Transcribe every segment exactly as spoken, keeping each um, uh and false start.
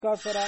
کاسرا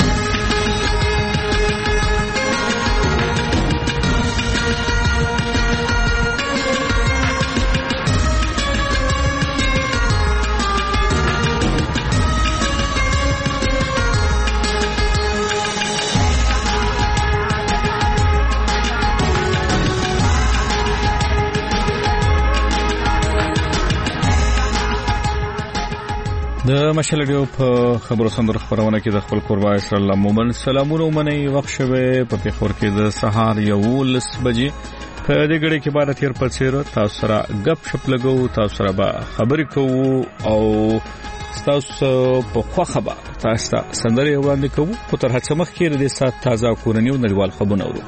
د مشلډیو په خبرو سندر خبرونه کې د خپل قربا اسرائیل مومن سلامونه ومني وخت شوه په پیښور کې د سهار یو لس بجې په دې غړي کې بار تیر په څیر تاسو سره غپ شپ لګو تاسو سره به خبرې کوو او تاسو په خو خبر تاسو سندري وړاندې کوو په تر هڅه مخ کې د سات تازه کورنۍ او نړیوال خبرونه اورو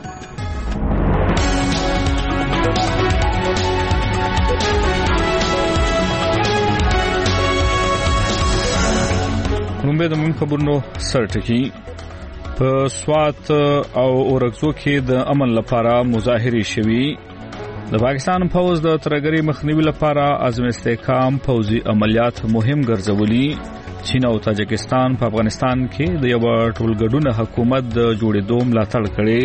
رومبه د مهم خبرونو سرټکی په سوات او اورګزو کې د امن لپاره مظاهره شوي د پاکستان فوج د ترګری مخنیوي لپاره عزم استحکام فوجي عملیات مهم ګرځولي چین او تاجکستان په افغانستان کې د یو ټولګډونه حکومت د جوړېدو ملاتړ کړي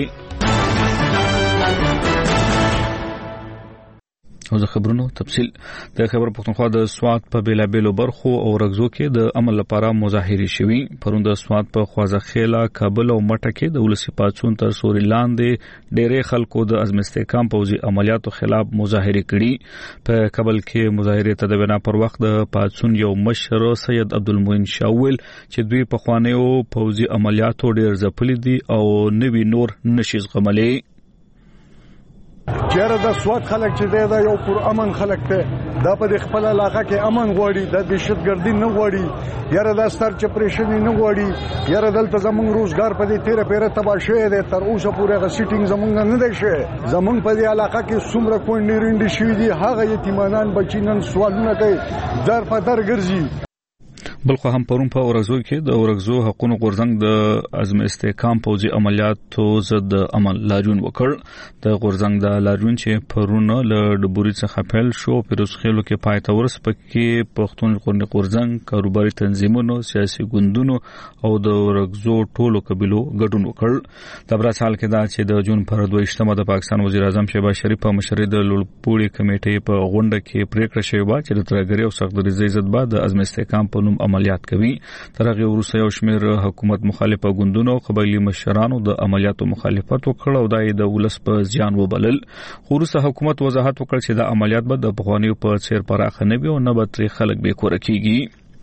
او د خبرونو تفصیل د خبر پښتونخوا د سوات په بیلابېلو برخو او رغزو کې د عمل لپاره مظاهره شوي پروند د سوات په خوازخیلا کابل او مټه کې د ولسی پاتون تر سوري لاندې ډېرې خلکو د عزم استحکام پوځي عملیاتو خلاف مظاهره کړي په کابل کې مظاهره تدوینا پر وخت د پاتون یو مشر سید عبدالموین شاول چې دوی په خوانیو پوځي عملیاتو ډېر ځپلي دي او نوی نور نشي زغملي چیرې د سواد خلک چې دی دا یو پر امن خلک ته دا په خپل علاقه کې امن غواړي د دهشتګردي نه غواړي یاره د ستر چپریشن نه غواړي یاره دلته زمونږ روزګار په دې تیره پیره تبا شوی دی تر اوسه پورې غ سیټینګ زمونږ نه دی شوی زمونږ په دې علاقه کې څومره کونډې رینډې شوي دي هغه یتیمانان بچینن سوالونه کوي در په در ګرځي بلخو هم پرون په اورغزو کې د اورغزو حقوقو غورځنګ د عزم استحکام پوځي عملیاتو ضد عمل لاجون وکړ د غورځنګ د لاجون چې پرون له ډبوري څخه پیل شو پیروزخیلو کې پای ته ورسپکې پښتون غورځنګ کاروباري تنظیمونو سیاسي ګوندونو او د اورغزو ټولو قبيلو ګډون وکړ د برسال کې دا چې د جون پر دویشتمه د پاکستان وزیر اعظم شهباز شریف په مشرۍ د لوړپوړي کمیټې په غونډه کې پریکړه شوې و چې د ترګری او سختګریزي ضد بعد د عزم استحکام په نوم عملیات کوي ترغه وروسته یو شمېر حکومت مخالفه ګوندونو قبایلی مشرانو د عملیاتو مخالفت وکړ او دای د ولس په ځان وبلل وروسته حکومت وضاحت وکړ چې د عملیات به د افغانیو په څیر پراخه نه وي او نه به تر خلک به کور کیږي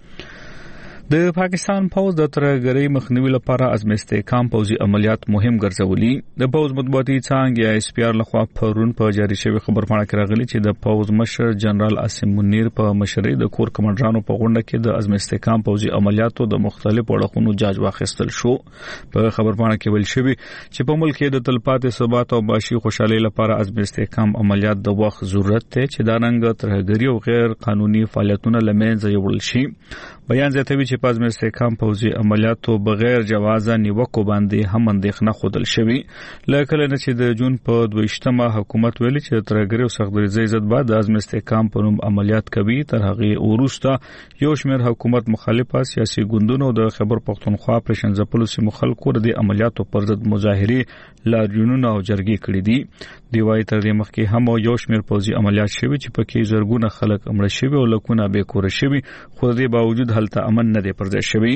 د پاکستان فوج د ترګری مخنیوي لپاره عزم استحکام پوځي عملیات مهم ګرځولي د فوج مطبوعاتي څنګه یا اس پی آر لخوا پرون په جاری شوی خبرپاڼه کې راغلي چې د فوج مشر جنرال عاصم منیر په مشرۍ د کور کمانډرانو په غونډه کې د عزم استحکام پوځي عملیاتو د مختلفو اړخونو جاج واخیستل شو په خبرپاڼه کې ویل شوی چې په ملک کې د تلپاتې ثبات او باشي خوشحالي لپاره عزم استحکام عملیات د وخت ضرورت ته چې دا رنګ ترګری او غیر قانوني فعالیتونه لمنځه یوړل شي بیان زیاتوي چې پاز مې استحکام پوځي عملیاتو بغیر جوازه نیوکو باندې هم اندېښنه خودل شوی لکه نه چې د جون په دویشتمه حکومت ویلي چې ترګری او سختګریزي ضد بعد د عزم استحکام په نوم عملیات کوي تر هغه وروسته یو شمېر حکومت مخالفه سیاسي ګوندونو د خبر پښتونخوا پرشن زپلو سیمو خلکو د عملیاتو پر ضد مظاهره لاریونونه او جرګې کړې دي دی وايي تر دې مخکې هم یو شمېر پوځي عملیات شوي چې پکې زرګونه خلک امر شوي او لکونه به کور شوي خو دې باوجود هلته امن نه دی پرځای شوی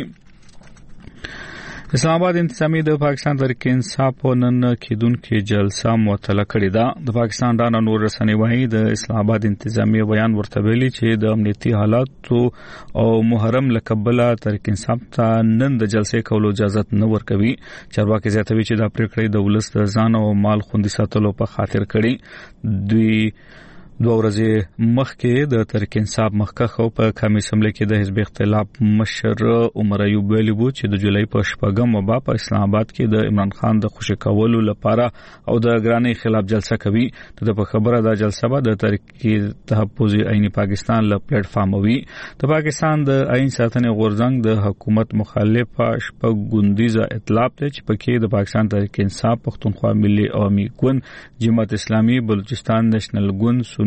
اسلام آباد انتظامی د پاکستان تحریک انصاف نن کېدونکو جلسه معطله کړې ده د پاکستان د نور رسنۍ وايي د اسلام آباد انتظامی بیان ورته ویلي چې د امنیتي حالات او محرم لقبله تحریک انصاف ته نن د جلسې کولو اجازه نه ورکوي چارواکي زیاتوي چې د پریکړې د ولس د ځان او مال خوندي ساتلو په خاطر کړي دوی دوه ورځې مخکې د تحریک انصاف مخکښ او په قومي اسمبلی کې د حزب اختلاف مشر عمر ایوب ویلي وو چې د جولای په شپږم مبا په اسلام آباد کې د عمران خان د خوشی کولو لپاره او د ګرانۍ خلاف جلسه کوي د په خبره د جلسه به د تحریک تحفظ عین پاکستان له پلیټ فارم وي د پاکستان د عین ساتنې غورځنګ د حکومت مخالفه شپږ ګوندیزه ائتلاف ته چې پکې د پاکستان تحریک انصاف پښتونخوا ملي عوامي ګوند جماعت اسلامي بلوچستان نېشنل ګوند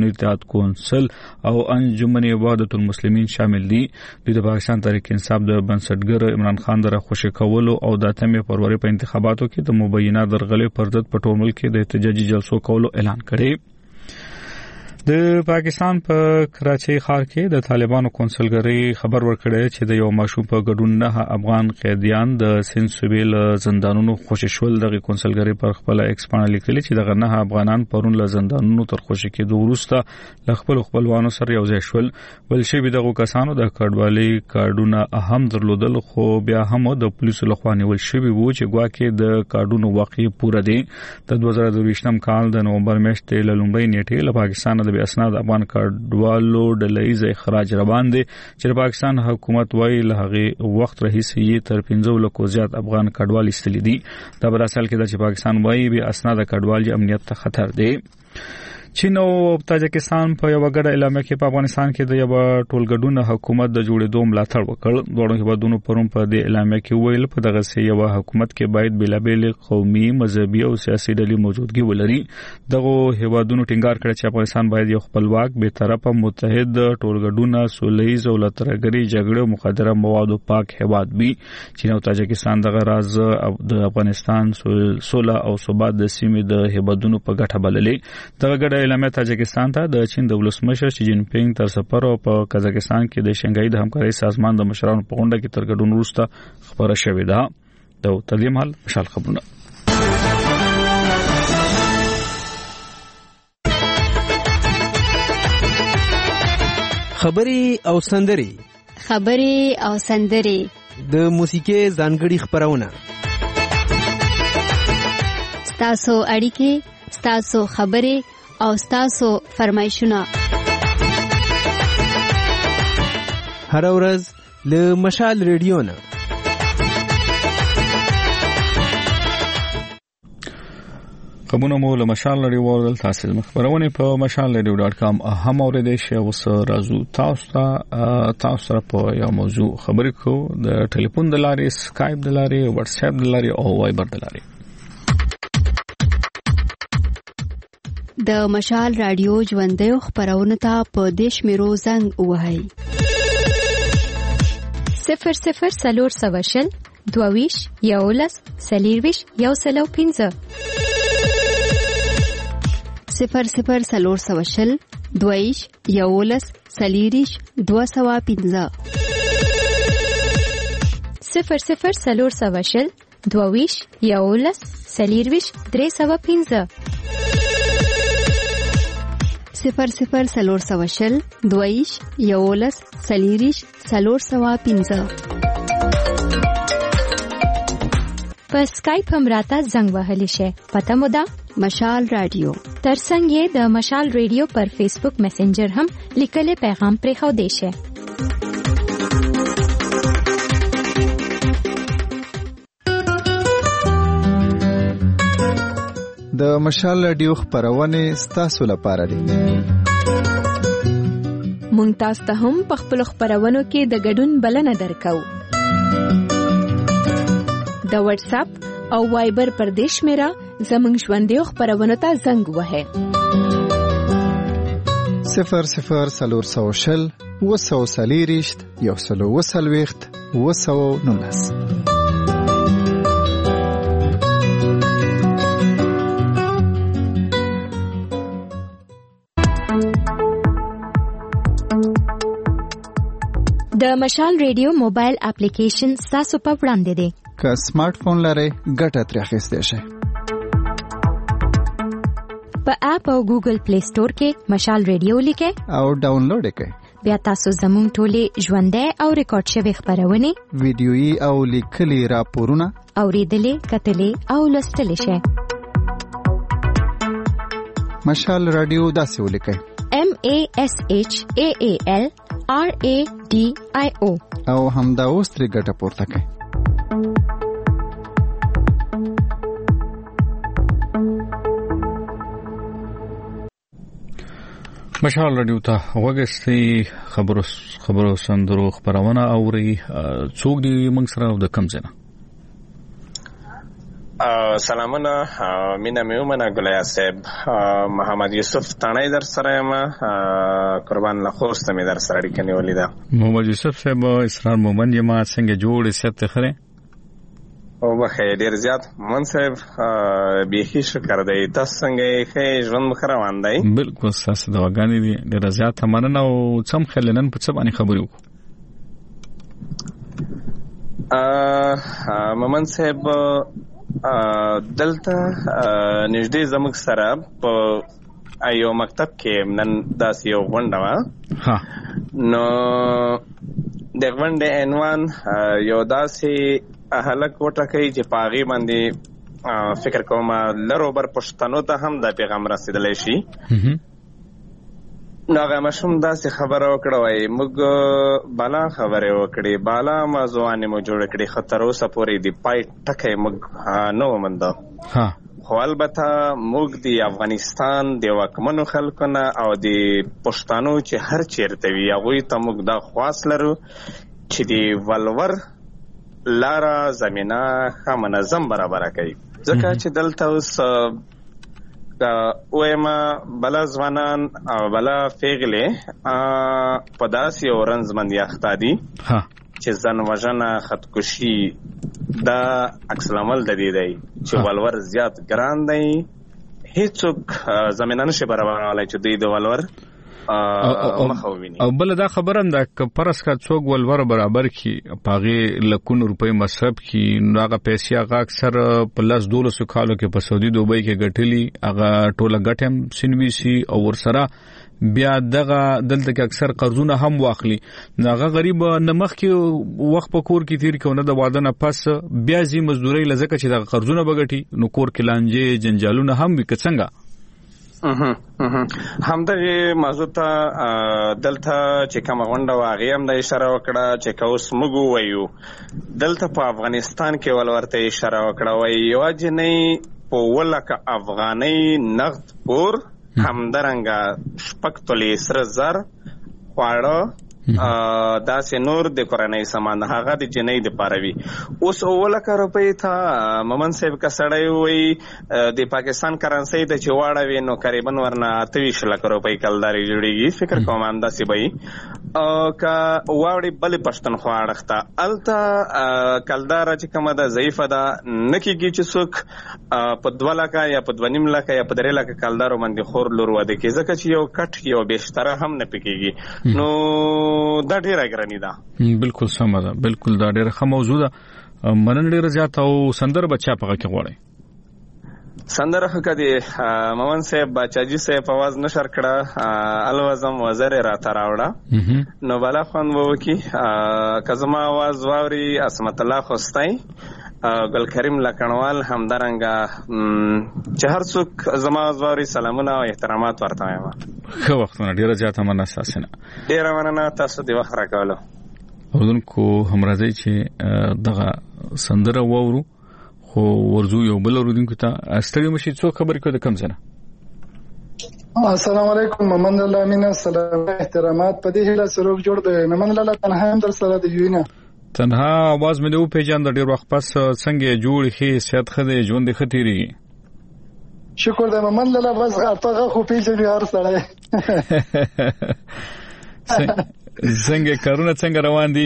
اسلامي اتحاد کونسل او انجمن وحدت المسلمین شامل دي. د پاکستان تحریک انصاف د بنسټګر عمران خان د خوشی کولو او د اتمې فروری په انتخاباتو کې د مبینه درغلې پر ضد په ټول ملک کې د احتجاجي جلسو کولو اعلان کړی. د پاکستان په کراچۍ ښار کې د طالبانو کونسلګری خبر ورکړی چې د یو ماشوم په ګډون نه افغان قیدیان د سند سویل زندانونو خوشی شول. د کونسلګری پر خپل ایکس باندې لیکلي چې دغه نه افغانان پرون له زندانونو تر خوشی کېدو وروسته له خپل خپلوانو سره یو ځای شول. ول شي به دغه کسانو د کډوالۍ کارډونه اهم درلودل خو بیا هم د پولیسو لخوا نیول شوی وو چې ګواکې د کارډونو واقعي پوره دي. د دوه زره دوه کال د نومبر میاشتې له لومړۍ نیټې له پاکستان د اسناد افغان کډوالو ډلهیز اخراج روان دي چې پاکستان حکومت وايي له هغه وخت راهیسې یې تر پنځه لکو زیات افغان کډوال استلي دي. دا بل اصل کې د پاکستان وايي به اسناد کډوال امنیت ته خطر دي. چین او تاجکستان په یو غړ اعلامیه کې په افغانستان کې د یو ټولګډون حکومت د جوړېدو ملاتړ وکړ. دوه هیوادونو پرون په دې اعلامیه کې ویل په دغه سي یو حکومت کې باید بلابل قومي، مذهبي او سیاسي ډلې موجودګي ولري. دغه هیوادونو ټینګار کړ چې افغانستان باید یو خپلواک، بې طرفه، متحد ټولګډون، سولهییز او لترګري جګړه او مخدره موادو پاک هیواد وي. چین او تاجکستان دغه راز د افغانستان سوله او ثبات د سیمې د هیوادونو په ګټه بللې. دغه ګډ اعلامیه تاجکستان ته د چین د ولسمشر شي جین پینګ تر سفر او په قزاقستان کې د شنګای د همکارۍ سازمان د مشرانو په غونډه کې تر ګډون وروسته خبره شوې ده. د تقدیم حال مشال خبرونه. خبري او سندري خبري او سندري د موسیقي ځانګړي خبرونه ستاسو اړیکې، ستاسو خبري او ستاسو فرمایشونه هر ورځ له مشال ریډیو نه. خبرونه مو له مشال ریډیو ورل تاسو خبرونه په مشال ریډیو ډاټ کام هم اوریدئ شئ. اوس راځو تاسو ته تاسو سره په یو موضوع خبرې کوو د ټلیفون د لارې، سکایپ د لارې، واتس اپ د لارې او وایبر د لارې. د مشال رادیو ژوندۍ خبرونه ته په دیش میرو زنګ وهاي صفر صفر سلور سواشل دوویش یولس سلیرویش یو سلو پینزه صفر صفر سلور سواشل دوویش یولس سلیریش دو سوا پینزه صفر صفر سلور سواشل دوویش یولس سلیرویش درې سوا پینزه صفر صفر سلور سواشل دویش یولس سلیریش سلور سوا پینزه. په سکایپ هم راته زنګ وهلی شي. پته مو ده مشال رادیو. ترڅنګ یې د مشال رادیو پر فیسبوک میسنجر هم لیکلي پیغام پرې خو دی شي. د مشال رادیو خبرونه ستاسو لپاره دي. مونږ تاسو ته هم په خپل خبرونو کې د ګډون بلنه درکو. د واتس اپ او وایبر پر دیش میرا زمونږ ژوندۍ خبرونه ته زنګ وهه. صفر صفر سلور سوشل وسو سلیریشت یو سلو وسلويخت وسو نونس. د مشال ریډیو موبایل اپلیکیشن تاسو په وړاندې دی. که سمارټ فون لرئ ګټه ترې اخیستی شئ. په اپ او ګوګل پلی سٹور کې مشال ریډیو لیکئ او ډاونلوډ یې کړئ. بیا تاسو زموږ ټولې ژوندۍ او ریکارډ شوی خبرونه، ویډیويي او لیکلي راپورونه اوریدلې، کتلې او لوستلې شئ. مشال رادیو داسې ولیکئ: M A S H A A L R A D I O او همدا اوس ترې ګټه پورته کړئ. مشال رادیو ته وګورئ. خبرو خبرو سندرو خبرونه اوري. څوک دی موږ سره د کم ځای؟ سلامونه مینا میومنه ګلیا صاحب محمد یوسف تانای در سره ما قربان لخوست می در سره اړیکه نیولې ده. محمد یوسف صاحب اسرار مومن یم څنګه جوړ ست خره او بخیر ډیر زیات من صاحب بیخي شکر دی تاسو څنګه ښه ژوند مخ روان دی؟ بالکل تاسو دا وګانی دي ډیر زیات مننه او څم خلنن په څه باندې خبرې وکړو. ا مومن صاحب دلته نږدې زموږ سره په ایو مکتب کې نن داسې یو غونډه وه. نو د غونډې عنوان یو داسې هلک وټاکئ چې په هغې باندې فکر کوم لر او بر پښتنو ته هم دا پیغام رسېدلی شي. نو هغه ماشوم داسې خبره وکړه وایي موږ بالا خبرې وکړې بالا موضوعانې مو جوړې کړې خو تر اوسه پورې د پای ټکی موږ نه ومونده. خو البته موږ د افغانستان د واکمنو خلکو نه او د پښتنو چې هر چیرته وي هغوی ته موږ دا خواست لرو چې د ولور لاره زمینه ښه منظم برابره کوي ځکه چې دلته اوس ویما بلا ځوانان او بلا پیغلې په داسې یو رنځ باندې اخته دي چې ځان وژنه خودکشي دا عکس العمل د دې دی چې ولور زیات ګران دی هیڅوک زمینه نشي برابرولی چې دوی د ولور او بل دا خبرم دا که پرس کا څوک ولور برابر کی پاغه لکونو روپۍ مصرف کی نو هغه پیسې هغه اکثر په لاس دولسو کالو کې په سعودي دوبۍ کې ګټلي هغه ټوله ګټم سنوي سي او ورسره بیا دغه دلته کې اکثر قرضونه هم واخلي هغه غریب نمخ کې وخت په کور کې تیر کونه د واده نه پس بیا زی مزدوري لزکه چې دغه قرضونه بغټي نو کور کې لانجه جنجالونه هم وکڅنګا. همدغه موضوع ته دلته چې کوم غونډه واغې هم د اشاره وکړه چې کوس موږ وایو دلته په افغانستان کې ولورته اشاره وکړه وایي یو جنې په ولکه افغاني نقد پور همدارنګه شپږ تولې سره زر خواړه داسې نور د کورنۍ سامان هغه د جنۍ د پاره وي. اوس اوولکه روپۍ ته مومن صاحب که سړی وایي د پاکستان کرنسۍ ته چې واړوي نو قریبا ورنه اته ویشت لکه روپۍ کلدارې جوړېږي فکر کوم همداسې به وي. که واوړي بلې پښتونخوا اړخ ته هلته کلداره چې کومه ده ضعیفه ده نه کېږي چې څوک په دوه لکه یا په دوه نیم لکه یا په درې لکه کلدارو باندې خور لور واده کړي ځکه چې یو کټ یو بیشتره هم نه پکېږي. نو دا ډیره ګراني ده. بالکل سمه ده بالکل دا ډیره ښه موضوع ده. مننه ډیره زیاته او سندره بچا په کې غواړي سندره خو دی مومن صاحب باچاجي صاحب आवाज نشر کړه الوزم وزر را تراوړه نو بالا خوان وو کی کزما आवाज واوري اسمت الله خوستای ګل کریم لکنوال همدارنګه چې هر څوک زما आवाज واوري سلامونه او احترامات ورته وایم. خو وختونه ډیره زیاته مننه اساسنه ډیره مننه تاسو دی وخت راکولو اودونکو همراځي چې دغه سندره وورو خو ورزو یو بل ورودونکو ته استړي مشي څو خبرې کو د کم زنه. السلام علیکم محمد الله امین سلام احترامات په دې هله سروک جوړ دی محمد الله تنها هم در سره دی یوینه تنها आवाज مې د پیجان د ډیر وخت پس څنګه جوړ خې صحت خدای ژوند خطيري شکر دی محمد الله بس هغه خو پیجن هر سره څنګه کارونه څنګه روان دي؟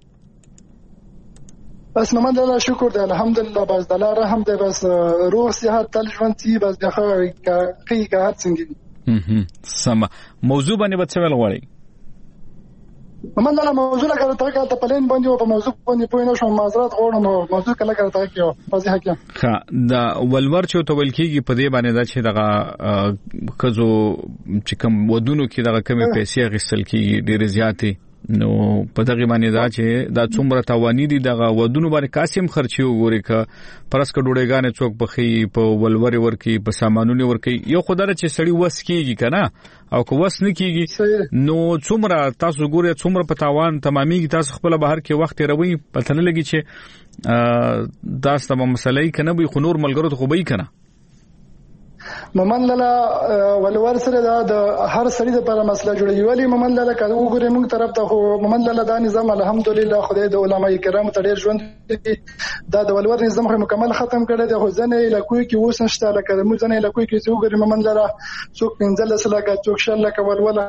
بس محمد الله شکر دی الحمدلله بس د الله رحم دی بس روح صحت تل ژوند تی بس د خو کې کا هر څنګه سم موضوع باندې به څه ویل غواړي؟ محمد الله موضوع لکه ته کله په لین باندې او په موضوع باندې پوه نه شوم معذرت غواړم موضوع کله کله ته کیو واضح کیو ها دا ولور چې تو ولکیږي په دې باندې دا چې دغه کزو چې کوم ودونو کې دغه کمی پیسې غسل کیږي ډېر زیاتې نو په دغه باندې دا چې دا څومره توانی دي دغه ودونو باندې قاسم خرچي وګوري ک پرس ک ډوډېګانې څوک بخي په ولوري ورکی په سامانونو ورکی یو خدای چې سړی وس کیږي کنه او کو وس نه کیږي نو څومره تاسو ګوري څومره په تاوان تمامي تاسو خپل بهر کې وخت روي پته نه لګي چې دا ستاسو مسلې کنه به خنور ملګرو ته خو به کنه ممن لاله ولور سره دا د هر سړي لپاره مسله جوړوي ولی ممن لاله کله وګورې موږ طرف ته خو ممن لاله دا نظام الحمدلله خدای د علماء کرام ته ډیر ژوند دا د ولور نظام مکمل ختم کړی دی خو ځنه علاقوي کې اوس نشته لکه موږ ځنه علاقوي کې وګورې ممن لاله څوک پنځلس لکه څوک شل لکه ولول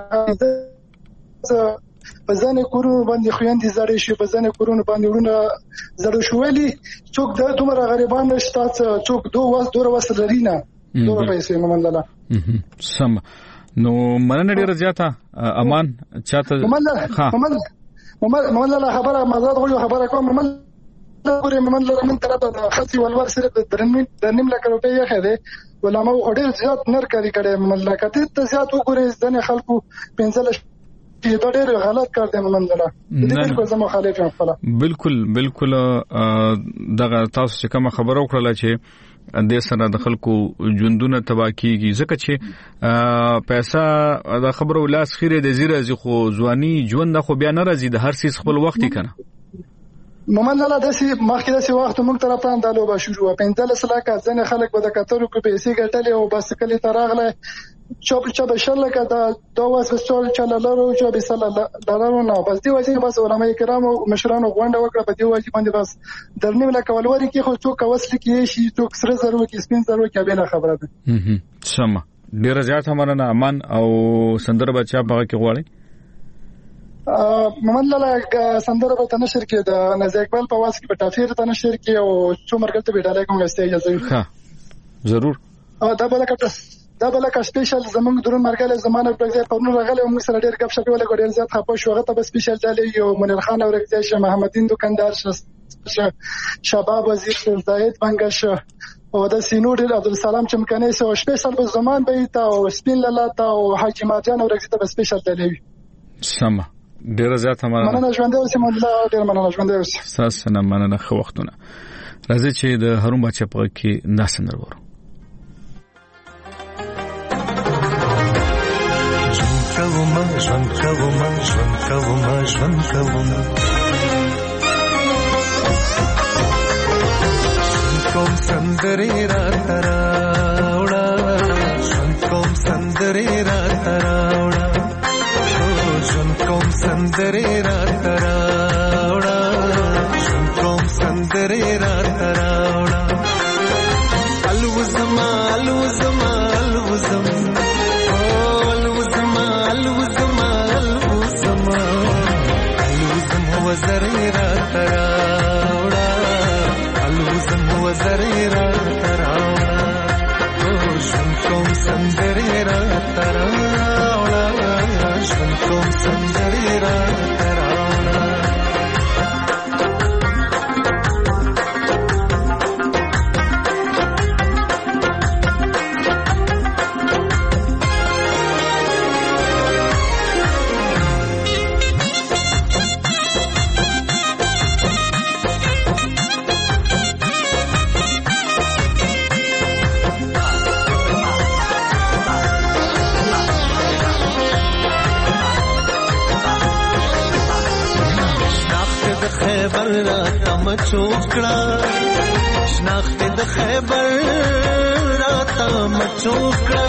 په ځنه کورونو باندې خويندې زړې شي په ځنه کورونو باندې ورونه زړې شوېلي څوک د دومره غریبان نشته څوک دوه واس دوه واس لري نه دوه پیسې ممن لاله سم نو مننه ډیره زیاته امان چاته ممن ها ممن ممن لاله خبره مزاد غوړي خبره کوم ممن ګورې ممن لاله من طرف ته خاصي ولور سره د درنمن درنم لکه روپۍ یې خېده ولما وړي زیات نر کاری کړي ممن لاله کته ته زیات وګورې ځنه خلکو پنځل دا ډېر غلط کار دی ممن لاله دې بالکل زما مخالف یم خپل بالکل بالکل دغه تاسو چې کوم خبرو کړل چې د سره د خلکو ژوندونه تباہ کیږي ځکه چې پیسې د خبرو لاس خیره د زیره زی خو ځواني ژوند خو بیا نه راځي د هر څه خپل وخت کنه ممن لاله داسې مخکې داسې وخت موږ طرف ته اندالو به شروع پنځلس لکه ځنه خلک به د کترو کې پیسې ګټلې او بس کلی تراغله چوب چوب شلکه دا دوه وسول چاله لرو چې به سلا لرو نه بس دی وځي بس علماء کرام او مشرانو غونډه وکړه په دی وځي باندې بس درنیم لکه ولوري کې خو څوک وسل کې شي څوک سره زرو کې سپین زرو کې به خبره ده سم ډیر زیات همانه امان او سندره بچا په کې غواړي ممن لاله سندره په تنشر کې د نزیک بل په واس کې په تافیر تنشر کې او څو مرګته به ډالای کوم غسته اجازه ها ضرور دا بل کټه دا بل کا سپیشل زمونږ درون مرګله زمانه په ځای په نور غلې موږ سره ډېر غب شپه ولا ډېر زیات خپه شو هغه ته سپیشل ډالې یو منیر خان او رکزای شه محمدین دکاندار شه شباب وزیر زاید بنگش او د سینور عبدالسلام چمکنه سه سپیشل په زمان به تا او سپین لاله تا او حاجی ماجان او رکزای ته سپیشل ډالې سم ډیر زیات هماره مننه ژوند اوسه مله ډیر مننه ژوند اوسه تاسو نه مننه خو وختونه راځي چې د هروم بچا په کې ناسندر ورو کوما ژوند کوما ژوند کوما ژوند کوما کوم سندري را تراوړه ژوند کوم سندري را تراوړه ژوند کوم سندري را تراوړه ژوند کوم سندري را تراوړه الوزما الوزما الوزما وزريرا تراوڑا الوزم وزريرا تراوڑا شنکم سندريرا تراوڑا شنکم سندريرا تراوڑا چوکڑا شناخت د خیبر راتا مچوکڑا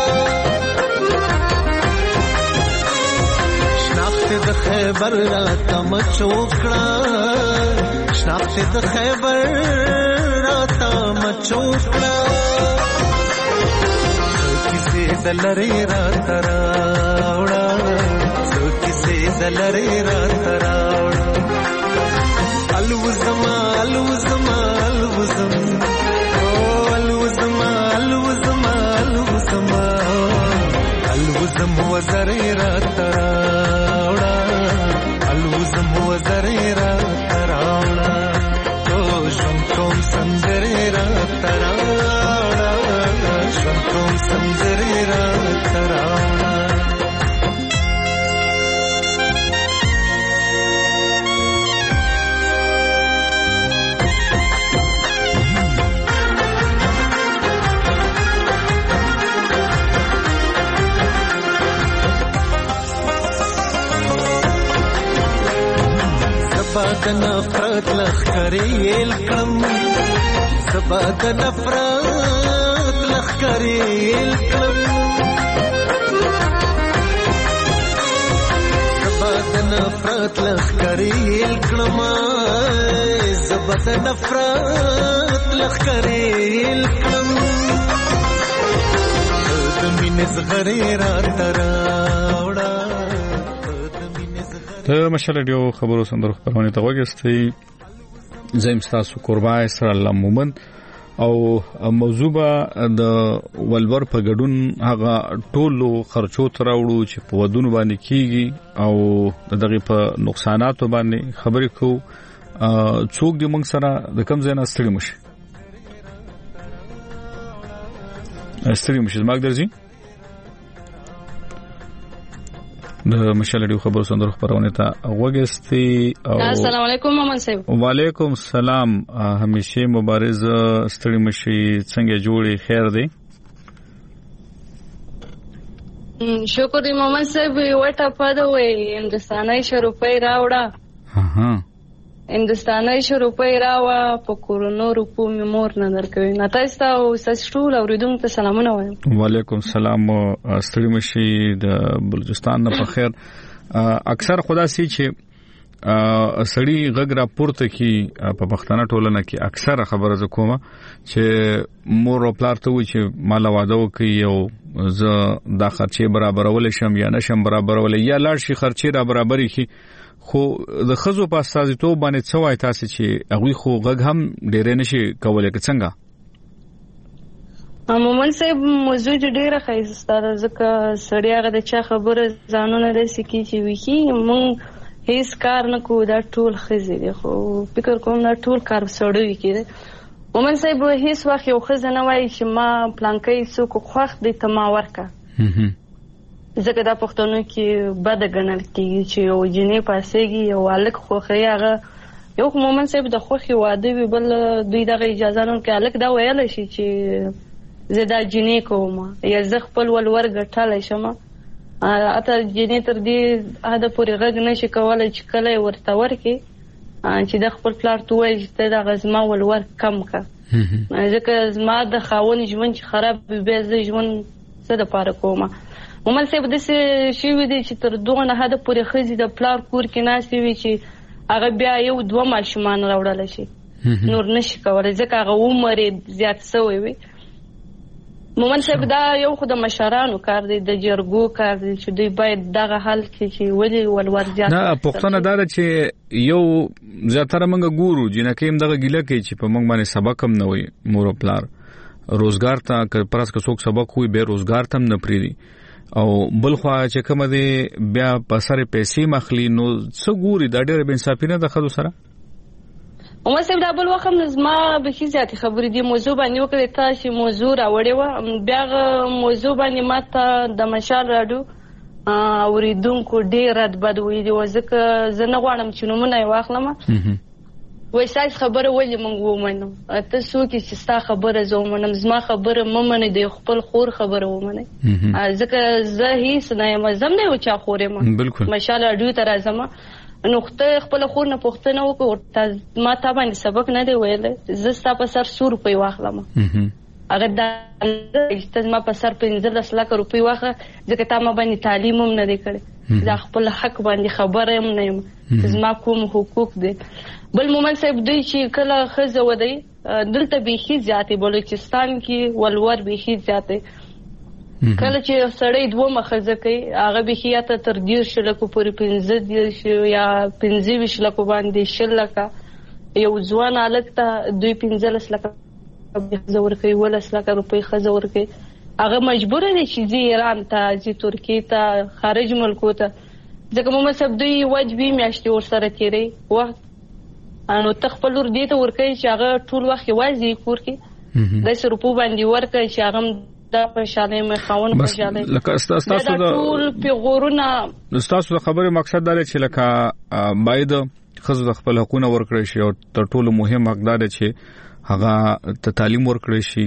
شناخت د خیبر راتا مچوکڑا شناخت د خیبر راتا مچوکڑا کسی دلری راتا راوڑا کسی دلری راتا راوڑا الوزما الوزما الوزم الوزما الوزما الوزما الوزم وزريرا تراوڑا الوزم وزريرا تراوڑا شنکم سندريرا تراوڑا شنکم سندريرا تراوڑا زباد نفرت لخکری الکم زباد نفرت لخ لخکریل کړم زبا د نفرت لخکریل کړم زبا د نفرت لخکریل کړم د مینې زغرې را تراوړه د مشال رادیو خبرو سندرو خبرونه ته وګورئ زم تاسو قربای سره الله مومن او موضوع د ولور په ګډون هغه ټولو خرچو تراوړو چې په ودونو باندې کیږي او دغه په نقصاناتو باندې خبرې کو څوک د موږ سره د کم ځای نه ستړي مشي ستړي مشي زماګ درځي د مشال رادیو خبرو سندرو خبرونه ته وګورئ او السلام علیکم مومن صاحب. وعلیکم السلام. همیشه مبارز ستړي مشي څنګه جوړي خیر دی شکر دی مومن صاحب. وټه پد وې هندستاني شروپې راوړه ها هندستاني شروپې راوړه په کورونو روپو می مور نه درکوي نه تاسو او سټول اوریدونکو ته سلامونه وایم. وعلیکم السلام. ستړي مشي د بلوچستان نه په خیر. اکثر خدا سي چې سړی غږ را پورته کی په پښتنه ټولنه کې اکثر خبره ز کومه چې مور او پلار ته و چې مال واده وکي او زه دا خرچه برابرول شم یا نشم برابرول یا لاړ شي خرچه را برابرې کی خو د خزو په استازیتوب باندې څه وای تاسو چې هغه خو غږ هم ډېر نشي کولای که څنګه مومن صاحب موضوع ډیره خیسته ځکه سړی هغه د چا خبره ځانونه رسې کی چې وکی مونږ هیڅ کار نه کوو دا ټول خزې دي خو فکر کوم دا ټول کار سړی کیږي. مومن صاحب هیڅ وخت یو خزه نه وای چې ما پلانکې څوک خوښ دي ته ما ورکا ځکه دا پښتنو کې بد ګڼل کیږي چې یو جنې پاسېږي یو الک خوخي هغه یو مومن صاحب د خوخي واده وی بل دوی دغه اجازه نه کې الک دا ویل شي چې زه دا جنې کوم یا زه خپل ولور ګټلای شم اته جنې تر دې اده پورې غږ نشي کولای چې کله ورته ورکی چې د خپل پلار توای چې دا غزما ولور کم کا ځکه زما د خاون ژوند خراب به زه ژوند څه د پاره کومه. مومن صاحب د څه شی وی دي چې تر دوه نه هده پورې خزي د پلار کور کې ناشې وی چې هغه بیا یو دوه ماشومان راوړل شي نور نشي کولای ځکه هغه عمر زیات شوی وي. مومن صاحب دا یو خو د مشرانو کار دی د جرګو کار دی چې دوی باید دغه حل کې چې ولې ولور زیات نه پښتنه دا چې یو زیاتره موږ ګورو جنکه هم دغه ګیله کوي چې په موږ باندې سبق هم نه وي مور او پلار روزګار ته پرس که څوک سبق وي به روزګار تم نه پریدي او بل خو چې کوم دی بیا په سره پیسې مخلي نو څو ګوري دا ډېر بے انصافي نه د خدو سره. عمر صاحب دا بل وخت نظم به هیڅ ذاتي خبرې دی موضوع باندې وکړه تاسو موضوع راوړې و بیا موضوع باندې ماته د مشال راډیو اوریدونکو ډېر رد بد وې دی ځکه زه نه غواړم چې نومونه یې واخلم وای سايس خبره ولې مونږ ومنو ته څوک چې ستا خبره زومنم زما خبره ممنه دی خپل خور خبره ومنه ځکه زه هیڅ نه یم زم نه و چا خورې ما مشال راډیو ته راځم نقطه خپل خور نه پوښتنه وکړه ما ته باندې سبق نه دی ویل زه ستا په سر څو روپۍ واخلم هغه دا چې ما په سر پنځلس لک روپۍ واخله ځکه تا ما باندې تعلیم هم نه دی کړی دا خپل حق باندې خبره هم نه یم زما کوم حقوق دي. بل مومن صاحب دوی چې کله خزه ودی دلته بیخي زیاتې بلوچستان کې ولور بیخي زیاتې کله چې سړی دوه مخزه کوي هغه بیخي یا تر دېرش لکو پورې پنځه دېرش یا پنځه ویشت لکو باندې شل لکه یو ځوان هلک ته دوی پنځلس لکه خزه ورکوي ولس لکه روپۍ خزه ورکوي هغه مجبوره دی چې ځي ایران ته ځي ترکیې ته خارج ملکو ته ځکه مومن صاحب دوی وجبي میاشتې ورسره تېروي وخت نو ته خپل لور دې ته ورکوي چې هغه ټول وخت یوازې کور کې داسې روپو باندې ورکوي چې هغه دا خوشاله مې خاون خوشاله لکه تاسو د ټول پیغورونه تاسو د خبرې مقصد دا چې لکه باید خزو د خپل حقوقونه ورکړي شي او تر ټولو مهم حق دا دی چې هغه ته تعلیم ورکړي شي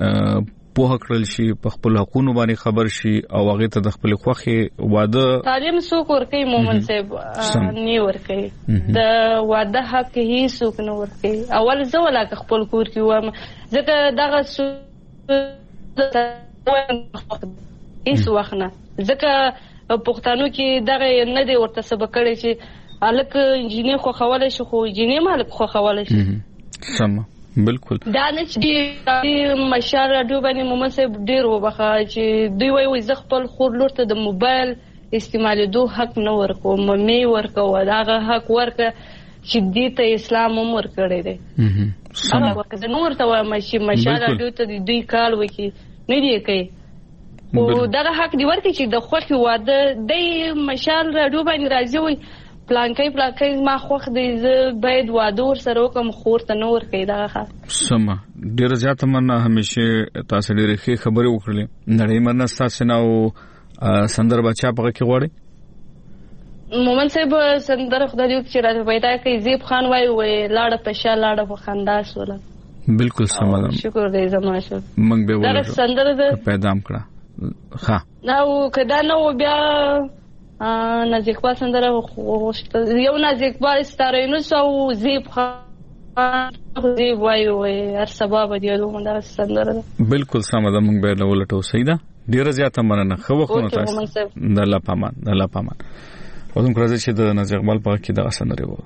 پوهه کړل شي په خپل حقوقو باندې خبر شي او هغه ته د خپل خوخي واده تعلیم څوک ورکوي مومن صاحب نه ورکوي د واده حق هیڅ څوک نه ورکوي اول زه ولا خپل کور کې وم ځکه دغه هیڅ وخت نه، ځکه پښتنو کې دغه نه دی ورته سبق کړی چې الک انجینیر خو خوالای شي خو انجینیر مالک خو خوالای شي. سم بالکل. دا نه چې مشال راډیو باندې مومن صاحب ډیر وبخه چې دوی وایي وي زه خپل خور لور ته د موبایل استعمالېدو حق نه ورکوم، مې ورکوه دغه حق ورکه چې دې ته اسلام هم ورکړی دی. هغه ورکه زه نه ورته وایم چې مشال راډیو ته دوی کال وکړي، نه دی کوي. خو دغه حق دې ورکړي چې د خوښې واده دی مشال راډیو باندې راځي وي پلانکۍ پلانکۍ ما خوښ دی زه باید واده ورسره وکړم، خور ته نه ورکوي دغه حق. سمه ډېره زیاته مننه، همیشه تاسو ډېرې ښې خبرې وکړلې. نړۍ مننه ستاسو نه. او سندره چا په کې غواړي؟ مومن صاحب سندره خدای دې چې راته پیدا کړي زیب خان وایي وایي لاړه په شا لاړه په خندا سوله. بالکل سمه ده، شکر دی زما شو موږ به ولر سندره ده پیدام کړه. ها نو کدا نو بیا نازکبا سندره خوشته یو نازکبا ستارینو سو زیب خان زیب وایي وایي هر سبب دی نو دا سندره ده. بالکل سمه ده، موږ به ولټو. صحیح ده، ډیره زیاته مننه. خو وختونه تاسو د الله پامان د الله پامان اوسم کړی چې د نازک اقبال په کې د سندره وو.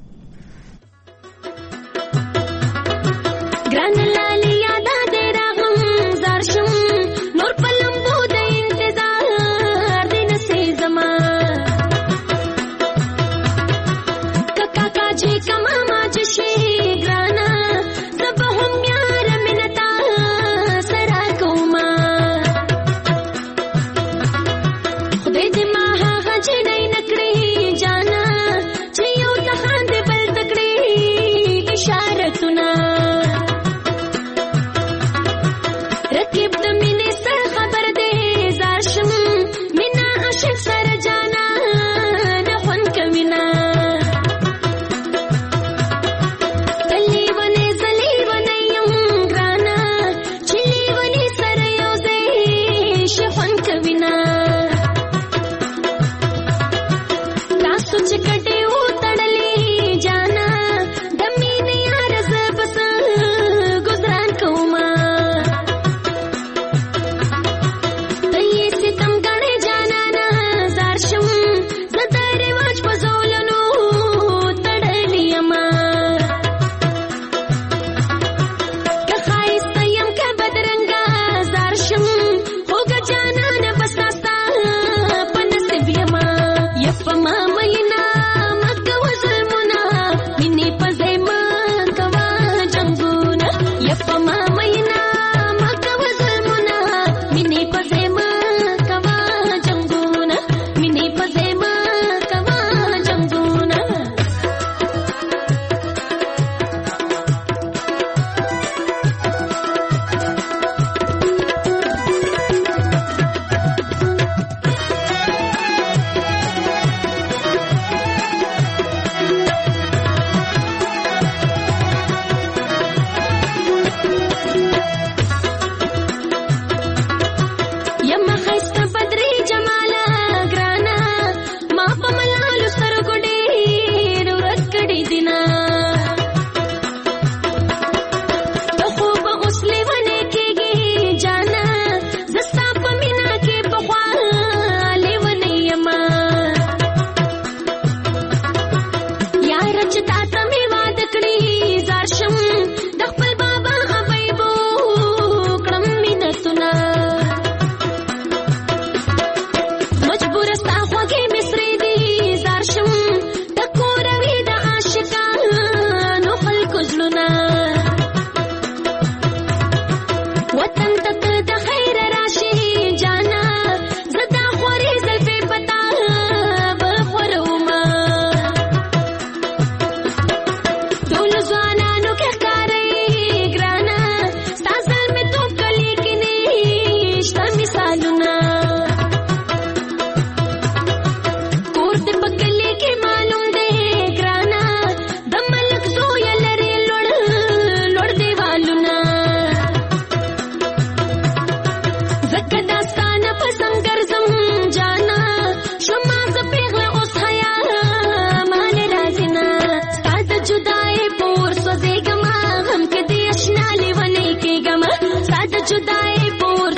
ګران لالي یاد دې راغم زار شم نور پلم بو د انتظار دین سي زما ککا کاجي کما ما جشي ګرانا زب هم یار منتا سرا کوما خدای دې ما ها جنې نکړي جانا چې یو ځخان دې بل تکړي اشارتونه رکیب د مینې سره خبر دې زار شم مینا عاشق سره جانا نه خون کمینا تلی ونه زلی ونه یم ګرانا چلی ونه سره یو دې شخون کمینا تاسو چې کټه و تړلې جانا د مینې ارز بس گزاران کوما تې ستم غړې جانا نه زار شم زدار واج پزولنو تړلې ما که خایست یم که بدرنګا زار شم خوګ جانا نه بساستا پنسب یما یفما مینا مکه وزلمنا منی پزما کوا جنگونا یفما مینا مکه وزلمنا منی پزما کوا جنگونا منی پزما کوا جنگونا یما خسته بدري جمالا ګرانا ما په ملالو سر ګډې ورځ کړې دینا ته خو په اوسلې ونه کېږي جانا زستا په مینا کې په خوا لیونی یما یار چې تاسو می واد کړی زار شم د خپل بابا ابایبو کړم مینتونه مجبور ستا خوږې مصري دي زار شم ټکوروي د عاشقانو خلکو زړونه وطن تک د خیر راشي جانا زدا خوري زلفې پتا بخوروما ټول ځوانانو کې ښکاري ګرانا ستا زلمې تو کلی کې نشته مثالونه کور دې په کلی کې معلوم دی ګرانا د ملک زوی لري لوړ لوړ دیوالونه زکه داستانه په سنگر زم جانا شما ز پیغله اوس حیا مان راځینا ستا د جدای پور سوځېږم هم کې دې اشنا لیونی کېږم ستا د جدای پور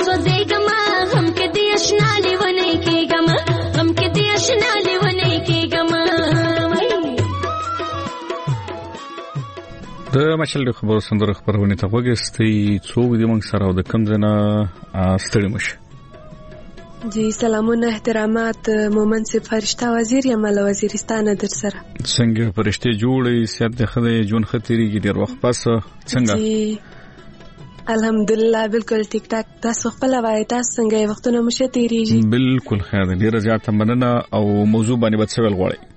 د مشل خبرو سندره خبرونه ته وګستي څو د موږ سره د کم زنه ستړي مشه. جی سلامونه احترامات مومن سے فرشتہ وزیر یا مال وزیرستان در سره څنګه فرشتي جوړي سیادت خدای جون خطرېږي ډیر وخت پس څنګه جی الحمدلله بالکل ټیک ټاک تاسو خپل وای تاسو څنګه وختونه مشه تیریږي بالکل خیر ډیر زیات مننه او موضوع باندې به څه ول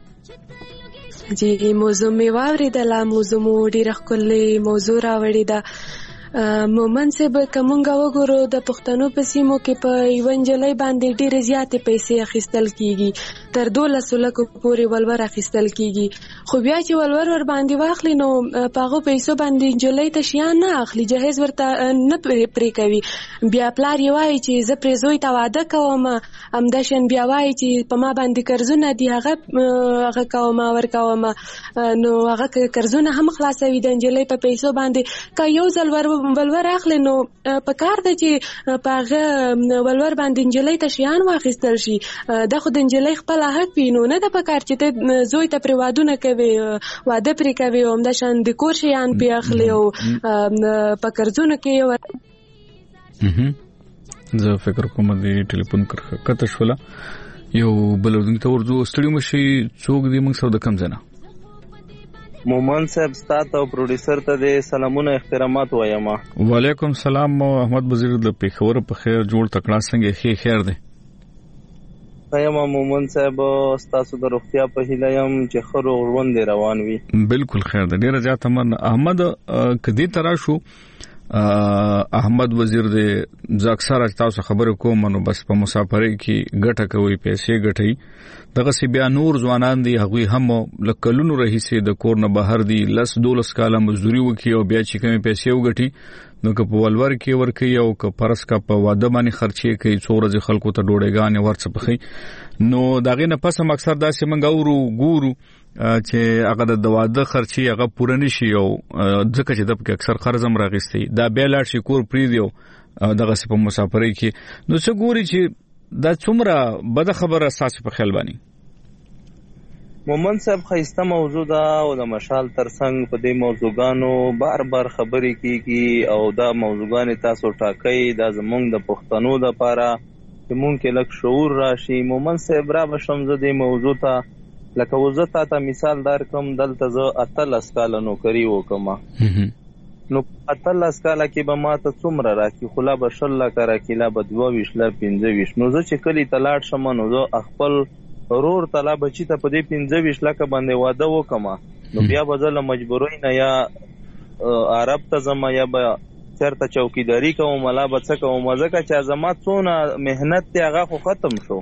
غواړي جی موضوع می واوریدله موضوع مو ډیر خپل موضوع راوړی دا مومن سے به کومګه وګورو د پښتنو په سیمو کې په ایونجلۍ باندې ډېر زیاتې پیسې اخیستل کیږي تر دولس لکو پورې ولور اخیستل کیږي خو بیا چې ولور ور باندې واخلي نو پاغو پیسو باندې جلۍ ته شیان نه اخلي جهیز ورته نه پرې کوي بیا پلار یې وایي چې زه پرې زوی ته واده کوم همداشان بیا وایي چې په ما باندې قرضونه دي هغه هغه کوم ور کوم نو هغه قرضونه هم خلاصوي د جلۍ په پیسو باندې کا یو ځل ور ولور اخلي نو په کار د چې پاغه ولور باندې انجلۍ ته شیان واخیستل شي د خو د انجلۍ خپل حق وینو نه د پکار چې ته زوی ته پر وادونه کوي واده پر کوي او د شان د کور شیان په اخلي او په قرضونه کې زه فکر کوم د ټلیفون کرخه کته شولا یو بلودن ته ورځو ستړي مشي څوک دی موږ سره د کم زنه مومن صاحب ستاسو او پروډوسر ته د سلامونه احترامات وایم. وعلیکم سلام احمد وزیر د پیښور په خیر جوړ تکړه څنګه خیر خیر دی. وایم مومن صاحب ستاسو د روغتیا په هیله يم چې خرو ژوند روان وي. بالکل خیر دی ډیر زیات من احمد کدي ترا شو احمد وزیر د زاکسره تاسو خبرو کوم نو بس په مسافرۍ کې ګټه کوي پیسې ګټي دغه سی بیا نور ځوانان دي هغه هم لکلونو رئیسې د کور نه بهر دي لس دولس کاله مزدوري وکي او بیا چې کومې پیسې وګټي نو که په ولور کې ورکي او که پرس کا په واده باندې خرچې کوي څورځ خلکو ته ډوډېګانې ورڅ پخې نو داغه نه پس مقصد داسې منګ اورو ګورو چې هغه د واده خرچي هغه پوره نشي او ځکه چې د په اکثر قرض هم راغستي دا بیا لاړ شي کور پریدیو دغه په مسافرۍ کې نو څه ګوري چې دا څومره بده خبره اساس په خیال باندې مومن صاحب خیسته موضوع دا او د مشال ترڅنګ په دې موضوعګانو بار بار خبرې کیږي او دا موضوعګان تاسو ټاکي دا زمونږ د پښتنو د لپاره چې مونږ کې لک شعور راشي مومن صاحب را بشم زه دې موضوع ته لکه وزتا ته مثال دار کوم دلته زه اتلس کال نوکری وکم نو اتلس کال کې به ما ته څومره راکې خلا بشل کرا کلا بدو وشل پنځه ویش نو زه چې کلی تلاړ شم نو زه خپل رور طلا بچی ته په دې پنځه ویش لکه باندې واده وکم نو بیا به زه مجبورای نه یا عرب ته زما یا به چرته چوکیداری کوم ملا بچ کوم مزه چې زما څونه مهنت ته هغه خو ختم شو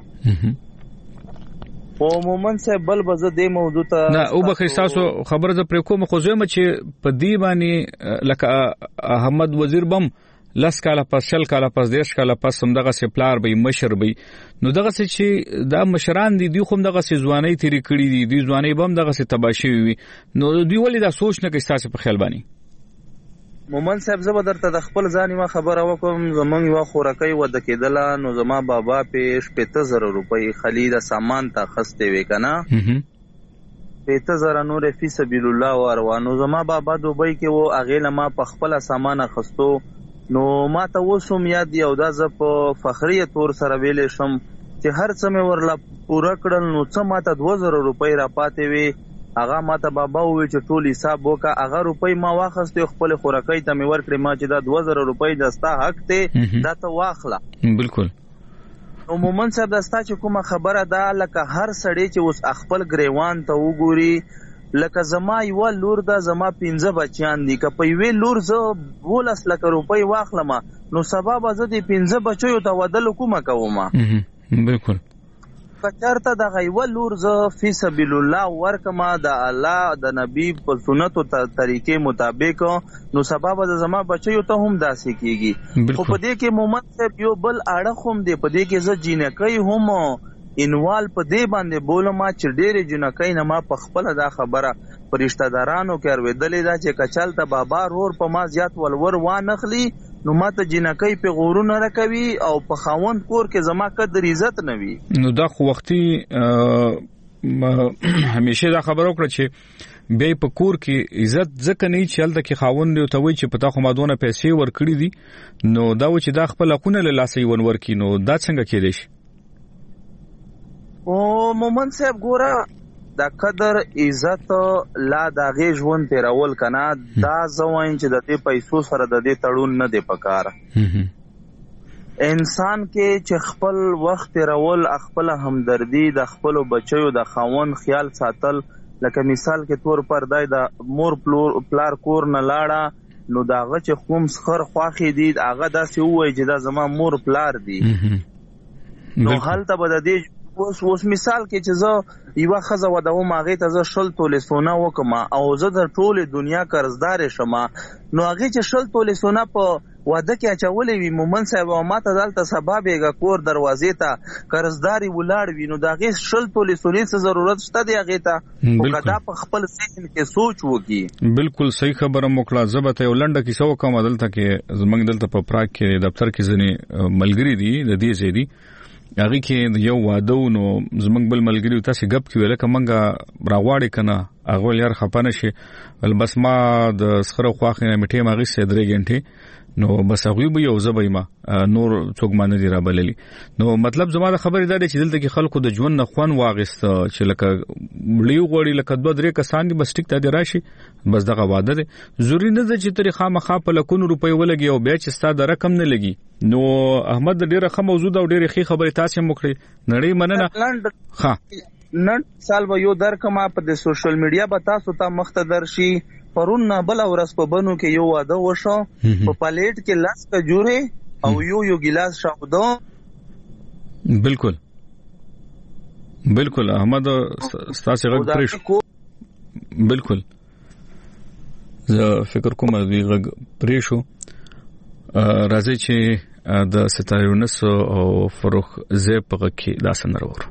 په مومن صاحب بل بزه د موضوع ته نه او بخې تاسو خبره ز پر کوم خو زما چې په دی باندې لکه احمد وزیر بم لس کاله پس شل کاله پس دیش کاله پس هم دغه سپلار به مشر به نو دغه چې دا مشران دي دوی خو دغه ځواني تیری کړی دي دوی ځواني بم دغه څه تباشي وي نو دوی ولې دا سوچ نه کوي تاسو په خیال باندې مومن صاحب زه درته د خپل ځاني ما خبره وکم زمونږ یو خورکۍ ود کېدله نو زما بابا په شپږ زره روپۍ خلید سامان ته خسته وې کنه شپږ زره نور فی سبیل الله وروانو زما بابا دوبۍ کې وو اغه لما په خپل سامان خستو نو ما ته وسوم یاد یو د ز په فخریه تور سره ویلې شم چې هر څه مې ورلا پورا کړل نو څه ما ته دوه زره روپۍ را پاتې وي اغه ما ته بابا وې چې ټول حساب وکا اغه روپۍ ما واخسته خپل خورکۍ ته مې ورکړې ما چې دا دوه زره روپۍ دستا حق ته دا ته واخلا بالکل نو مومن صاحب دستا چې کومه خبره ده لکه هر سړی چې اوس خپل گریوان ته وګوري لکه زما یو لور ده زما پنځه بچیان دي که په یوې لور زه ولس لکه روپۍ واخلم نو سبب زه دې پنځه بچیو ته ودل کومه کوم بالکل کچارته د غیول لور زه فی سبیل الله ورکما د الله د نبی په سنت او طریقې مطابق نو سبب د زما بچیو ته هم داسې کیږي خو په دې کې مومن صاحب یو بل اړه هم دی په دې کې زه جنکۍ هم انوال په دې باندې بولم چې ډېر جنکۍ نه ما په خپل دا خبره پرشتہ دارانو کې اوریدلې دا چې کچل ته بابا رور په ما زیات ولور و نخلی نو ماته جنکۍ په غورونه راکوي او په خاوند کور کې زما قدر عزت نه وي نو دا خو وختي همیشه دا خبر وکړه چې بیا په کور کې عزت ځکه نه چې هلته کې خاوند دی ته وایي چې پتا خو ما دونه پیسې ورکړي دي نو دا و چې دا خپل حقونه له لاسه ون ورکړي نو دا څنګه کېدای شي؟ او مومن صاحب ګوره دا قدر عزت لا دا غي ژوند تیرول کنه دا زوین چې د دې پیسو سره د دې تړون نه دی پکار انسان کې چې خپل وخت تیرول خپل همدردی د خپل بچیو د خاون خیال ساتل لکه مثال کې تور پر دای د مور پلار کور نه لاړه نو داغه چې کوم سخر خواخي دي هغه داسې وای چې دا زما مور پلار دي نو حالت به د دې اوس اوس مثال کې چې زه یو خزه ودو ماغه ته زه شل تولې سونا وکم او زه د ټوله دنیا قرضدار شمه نو هغه چې شل تولې سونا په واده کې اچولې وي مومن صاحب او ماته دلته سببېګه کور دروازې ته قرضداري ولاړ وي نو دا غي شل تولې سونې څه ضرورت شته دی هغه ته او کدا په خپل ذهن کې سوچ وکي بالکل صحیح خبره موکړه زبته یو لنډه کې سو کوم دلته کې زمنګ دلته په پراګ کې دفتر کې ځنې ملګری دي د دې زیدي هغه کې یو واده نو زمنګ بل ملګری تاسو غب کې ویل کمنګا راغواړي کنه هغه یار خپانه شي ول بس ما د سخره خواخینه میټه ماغي سه درې غنټه نو بس هغه به یو زبې ما نور څوک باندې دی را بللی نو مطلب زما د خبرې دا دی چې دلته کې خلکو د ژوند نه خوان واغست چې لکه وړي غوړي لکه دوه درې کسان دي بس ټیک ته دی راشي بس دغه واده دی ضروری نه ده چې تری خامخا په لکونو روپۍ ولګي او بیا چې ستاسو د رقم نه لګي نو احمد ډیره خه موضوع دا ډیره خې خبره تاسو موکړي نړۍ مننه ها نن سال به یو درکمه په د سوشل میډیا به تاسو ته مختدر شي پرون بل ورځ په بنو کې یو واده وشو په پلیټ کې لاس کجوره او یو یو ګلاس شاودو بالکل بالکل احمد ستاسو غږ پرېښو بالکل زه فکر کوم دوی غږ پرېښو راځي چې د ستایونس او فروخ زه په غږ کې دا سندره وره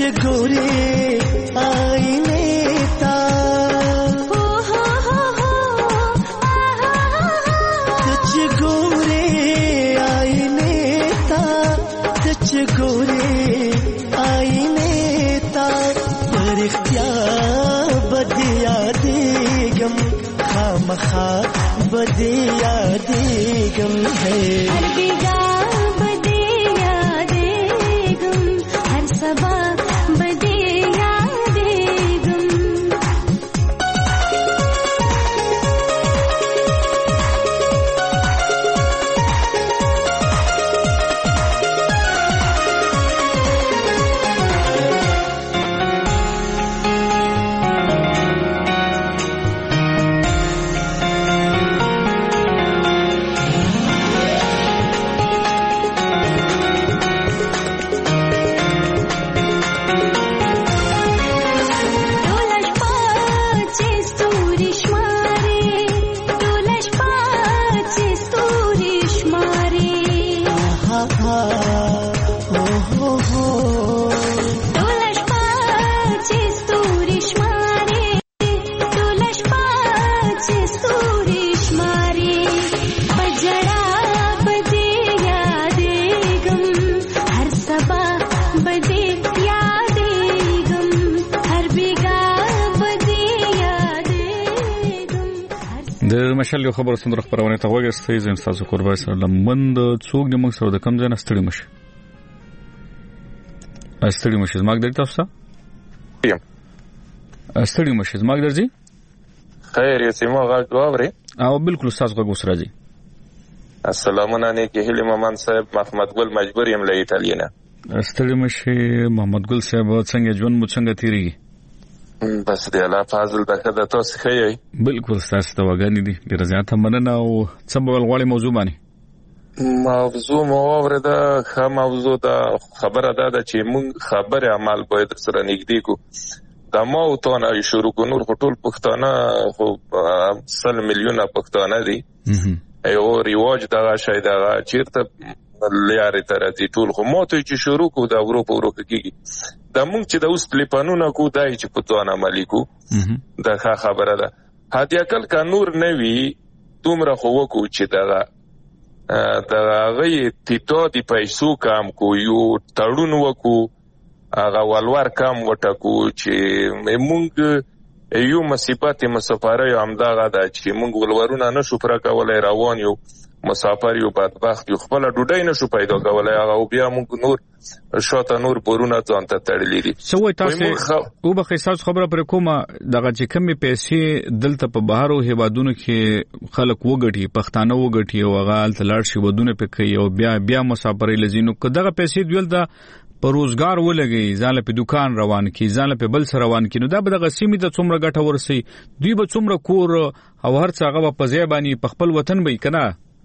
ګورې آینه تا تچ ګورې آینه تا تچ ګورې آینه تا پرختیا بدیا دیګم خامخا بدیا دیګم ہے हर बीघा बदिया देगम हर सबा बदिया देगम مشال یو خبر سندره خبرونه ته وګورئ زم تاسو قربای سره لمند څوک د موږ سره د کم ځای نه ستړي مشه ستړي مشه زماګ درته تاسو یم ستړي مشه زماګ درځي خیر یې سیمه غاټ واوري او بالکل تاسو غوښ سره راځي السلام علیکم هیله محمد صاحب محمد ګل مجبور یم له ایتالیا ستړي مشه محمد ګل صاحب څنګه ژوند مو څنګه تیریږي بس دی الله فاضل دغه د تاسو خیر بالکل تاسو ته وګانی دي ډیر زیاته مننه او څه بل غواړي موضوع باندې موضوع مو اورده خه موضوع دا خبره ده چې مونږ خبره عمل باید سره نږدې کو دا مو ته نه شروع کو نور ټول پښتانه خو سل میلیونه پښتانه دي ایو ریواج دا شاید دا چیرته لیارې تر دې ټول خو مو ته چې شروع کو دا اروپا اروپا کېږي دا مونږ چې د اوس پلیپانونه کو دای چې په توانه عملی کو دا ښه خبره ده هدي عقل کا نور نه وی دومره خو وکړو چې دا دا غي تیتو دی پیسو کام کو یو تړون وکړو هغه ولور کام وټکو چې مونږ یو مصیبت مسافرای همدغه ده چې مونږ ولورونه نشو پر کولای روان یو مسافر یو بدبخت یو خپل ډوډۍ نشو پیدا کولای هغه بیا مونږ نور شاته نور پورونه ځان ته تړلې دي سو تاسو او به خصاص خبره پر کومه دغه چې کمی پیسې دلته په بهارو هیوادونو کې خلک وګټي پښتانه وګټي او هغه تلل شي ودونه پکې او بیا بیا مسافرې لزینو کداغه پیسې دیول دا په روزګار ولګي ځاله په دکان روان کی ځاله په بل سره روان کی نو دا به د غسیمې د څومره ګټه ورسي دوی به څومره کور او هر څه هغه په ځای باندې په خپل وطن به کنه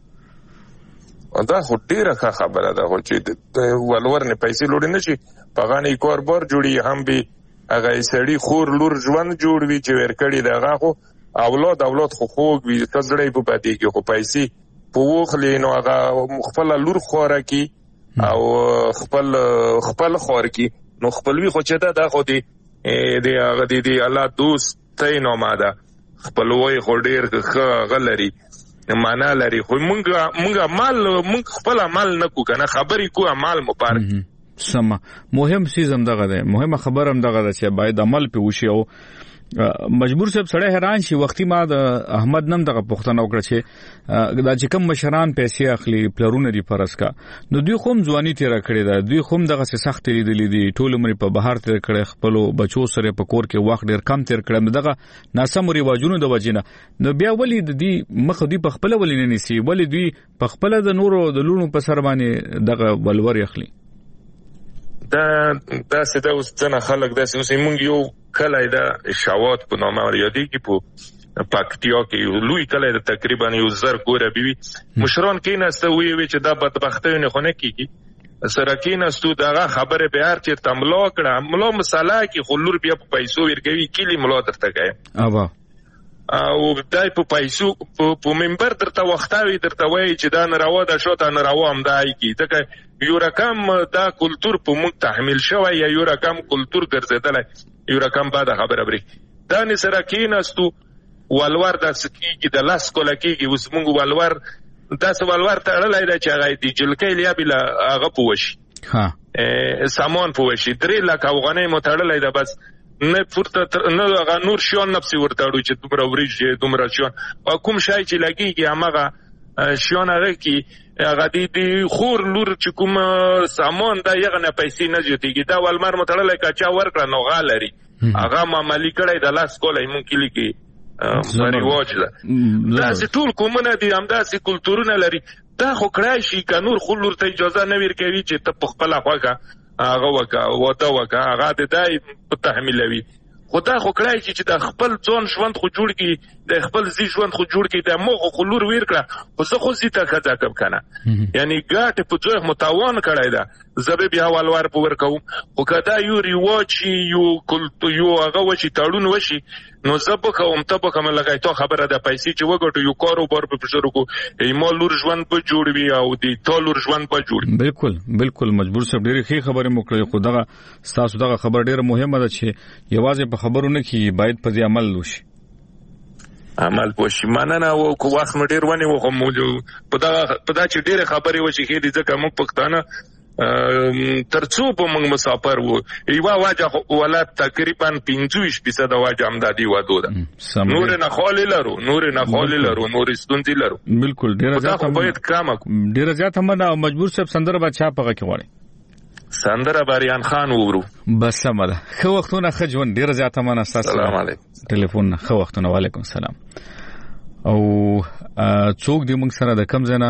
دا خو ډیره خبره ده چې ولور نه پیسې لوړ نه شي په غانې کاربار جوړي هم به هغه سړي خور لور ژوند جوړوي چې ورکړي دغه خو اولاد اولاد خو خوږ وي تزړې په پاتې کې خو پیسې په وخلې نو هغه خپل لور خوره کی او خپل خپل خور کی نو خپلوي خو چې دا د خو دی دی هغه دی الله دوست ته نو ماده خپلوي خو ډیر غلري معنا لري خو مونږ مونږ مال مونږ خپل عمل نه کو کنه خبرې کو عمل مبارک سم مهم سیزم دغه ده مهمه خبر هم دغه ده چې باید عمل په وشي او مجبور صاحب سړی حیران شي وختي ما د احمد نن دغه پښتنه وکړه چې دا چې کم مشران پیسې اخلي پلرونه دی پرس کا نو دوی خوم ځواني تیر کړی دا دوی خوم دغه سخت لیدلې دي ټول عمر په بهر تیر کړي خپل بچو سره په کور کې وخت ډیر کم تیر کړي دغه ناسم ریواجونو د وجینه نو بیا ولې د دې مخ دی په خپل ولې نه نسی ولې دوی په خپل د نورو د لونو په سر باندې دغه ولور اخلي دا دا څه دا اوس څنګه خلک دا اوس موږ یو کله دا شاوات په نامه یادې کې په پکتیا کې یو لوی کله دا تقریبا یو زر ګوره بي مشران کې نسته وی وی چې دا بدبختونه خو نه کیږي سره کې نستو دا خبره به هر چې تملا کړه ملا مساله کې خلور بیا په پیسو ورګوي کلی ملا درته کوي اوبه او دای په پیسو په منبر درته وختاوي درته وایي چې دا ناروا ده شو ته ناروا هم دای کی ځکه یو رقم دا کلچر په موږ تحمیل شوی یا یو رقم کلچر ګرځیدلی یو رقم بعد خبره بری دا نه سره کیناستو ولور د سکیږي د لاس کوله کیږي اوس موږ ولور دا څه ولور تړلای دا چې هغه دی جلکې لیا بل هغه پوښي ها سامان پوښي درې لک افغانۍ متړلای دا بس نه پورته نه هغه نور شیان نفسي ورتاړو چې دومره وریجې دومره شیان کوم شای چې لګيږي هغه شیان هغه کې هغه دی خور لور چې کوم سامان دا یغه نه پیسې نه جوړیږي دا ولمر متړلای کچا ورکړه نو غالري هغه معاملې کړی د لاس کولای مونږ کلیږي مری واجله دا چې ټول کومه دي همداسې کلتورونه لري دا خو کړای شي که نور خو لور ته اجازه نه ورکوي چې ته په خپله خوښه هغه وکا وته وکا هغه د دای په تحمیلوي خدا خو کړای چې د خپل ځون ژوند خو جوړ کی د خپل زی ژوند خو جوړ کی د موغه خلور ویر کړه خو زه خو زی ته خځه کب کنه یعنی ګاټ په ځوه متاوان کړای دا زبې بیا والوار په ور کوم خو کدا یو ریواچی یو کلتو یو هغه وشي تړون وشي نو زب کوم ته په کوم لګای ته خبره ده پیسې چې وګټو یو کاروبار په پښورو کو ایمال لور ژوند په جوړوي او دی ټولور ژوند په جوړ بالکل بالکل مجبور سب ډېری ښه خبره مو کړې خو دغه تاسو دغه خبر ډېر مهمه ده چې یوازې په خبرونه کې باید په دې عمل وشي عمل پوښي مننه او کو وخت مډیر ونی و خو موجود په دا په دا چې ډېر خبرې وشي کې دې ځکه موږ پښتانه ترڅو په موږ مسافر وو ایوا واجه ولات تقریبا پنځه فیصد واجه امدادي ودو ده نور نه خالي لرو نور نه خالي لرو نور ستونزې لرو بالکل ډیر زیات باید کام ډیر زیات هم نه مجبور صاحب سندره بچا پغه کې وړي سندره باریان خان وورو بس سمه خو وختونه خجون ډیر زیات هم نه السلام علیکم ټلیفون خو وختونه وعلیکم السلام او څوک دی موږ سره د کم زنه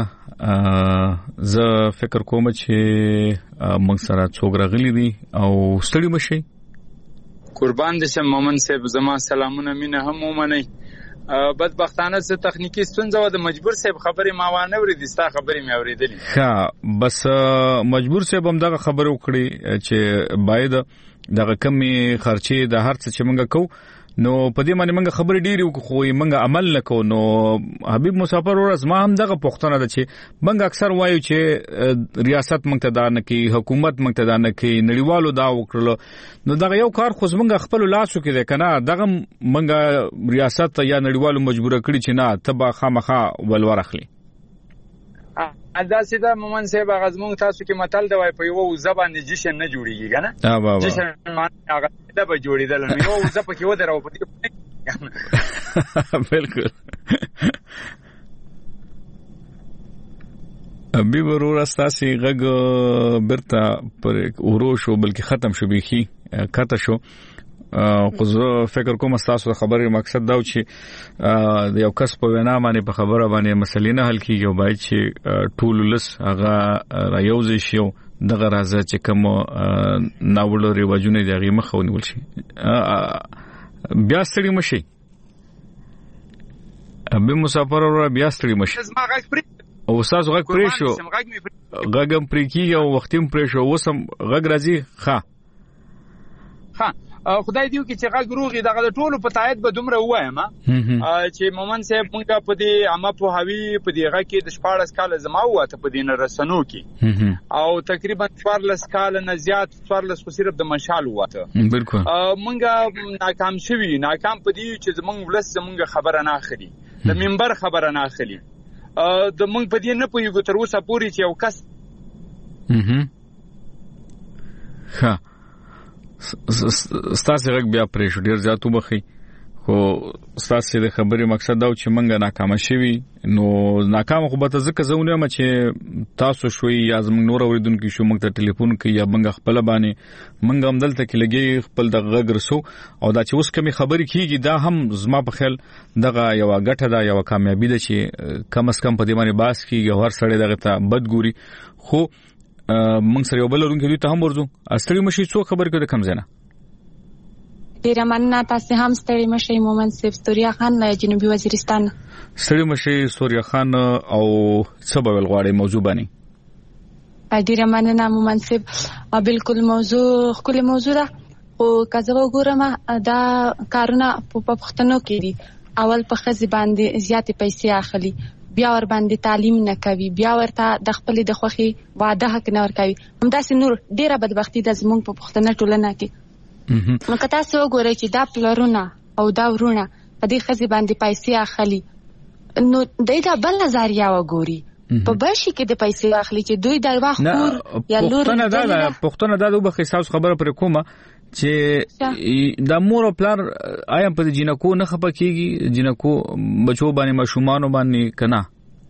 زه فکر کوم چې موږ سره څوک راغلي دي او ستړي مشي قربان دي شه مومن صاحب زما سلامونه مینه هم ومني بدبختانه څه تخنیکی ستونزه و د مجبور صاحب خبرې ما وانه ورېدې ستا خبرې مې اورېدلې ها بس مجبور صاحب هم دغه خبره وکړي چې باید دغه کمی خرچې د هر څه چې موږ کوو نو په دې باندې موږ خبرې ډېری وکړو خو موږ عمل نکو نو حبیب مسافر ورځ ما هم دغه پوښتنه ده چې موږ اکثر وایو چې ریاست موږ ته دا نه کوي حکومت موږ ته دا نه کوي نړیوالو دا وکړلو نو دغه یو کار خو موږ خپل لاسو کې ده کنه دغه موږ ریاست یا نړیوالو مجبور کړی چې نه تبا خامخا ولور اخلي ادا سیدا مومن صاحب غزمون تاسو کې متل دی وای په یو زبان جشن نه جوړیږي کنه ها بابا جشن معنی هغه د به جوړیدل نو یو زپ کې ودرو په دې بالکل ابي ورور استاسي غږ برتا پر اورو شو بلکې ختم شو بيخي کته شو خو زه فکر کوم تاسو خبرې مقصد دا و چې د یو کس په وینا باندې په خبره باندې مسلې نه حل کیږي او باید چې ټول لس هغه رايوځي شي دغه راځي چې کوم ناوړه ریواجونه د هغه مخ ونیول شي بیا ستړي مشي ابي مسافر ور بیا ستړي مشي او تاسو غږ پرې شو غږم پرې کیږي او وختیم پرې شو وسم غږ راځي ښه ها خدای دیو کې چې غږ روغي دغه ټولو په تایید به دومره وایم چې مومن صاحب مونږه په دې عامه په هوی په دې غږ کې د شپږ کال زما واته په دې نرسنو کې او تقریبا څوارلس کال نه زیات څوارلس خو صرف د مشال واته بالکل مونږه ناکام شوی ناکام په دې چې زمونږ ولس زمونږ خبره نه اخلي د منبر خبره نه اخلي د مونږ په دې نه پوهیږو تر اوسه پورې چې یو کس ها ستاسو غږ بیا پرې شو ډیر زیات وبخي خو ستاسو د خبرې مقصد دا و چې منګه ناکام شوي نو ناکام خو به ته ځکه زونه ما چې تاسو شوي یا زموږ نور اوریدونکو شو موږ ته ټلیفون کوي یا منګه خپل باندې منګه هم دلته کې لګي خپل د غږ رسو او دا چې اوس کمی خبرې کیږي دا هم زما په خیال دغه یو غټه دا یو کامیابی ده چې کم اس کم په دې باندې باس کیږي هر سړی دغه ته بدګوري خو موږ سره یو بل ورونکو دوی ته هم ورځو استری مشي څو خبر کړه کم زنه ډیر مننه تاسو هم ستړي مشي مومن صاحب سوریا خان جنوبي وزیرستان ستړي مشي سوریا خان او سبب الغواړي موضوع باندې ډیر مننه مومن صاحب بالکل موضوع خپل موضوع ده او کزه وګورم دا کارونه په پښتنو کې دي اول په خزي باندې زیاتې پیسې اخلي، بیا ور باندې تعلیم نه کوي، بیا ورته د خپل د خوخي وعده حق نه ور کوي. همداسې نور ډیره بدبختی د زمونږ په پښتنه ټولنه کې. نو که تاسو وګورئ چې دا پلرونه او دا ورونه په دې خزي باندې پیسې اخلي، نو دای دا بل نظریه وګوري په بشي کې د پیسې اخلي چې دوی د واخور یا لور پښتنه دا پښتنه دا د بخښاوس خبره پر کومه چې د مور او پلار آیا په جنکو نه خپه کیږي، جنکو بچو باندې مشومان باندې کنا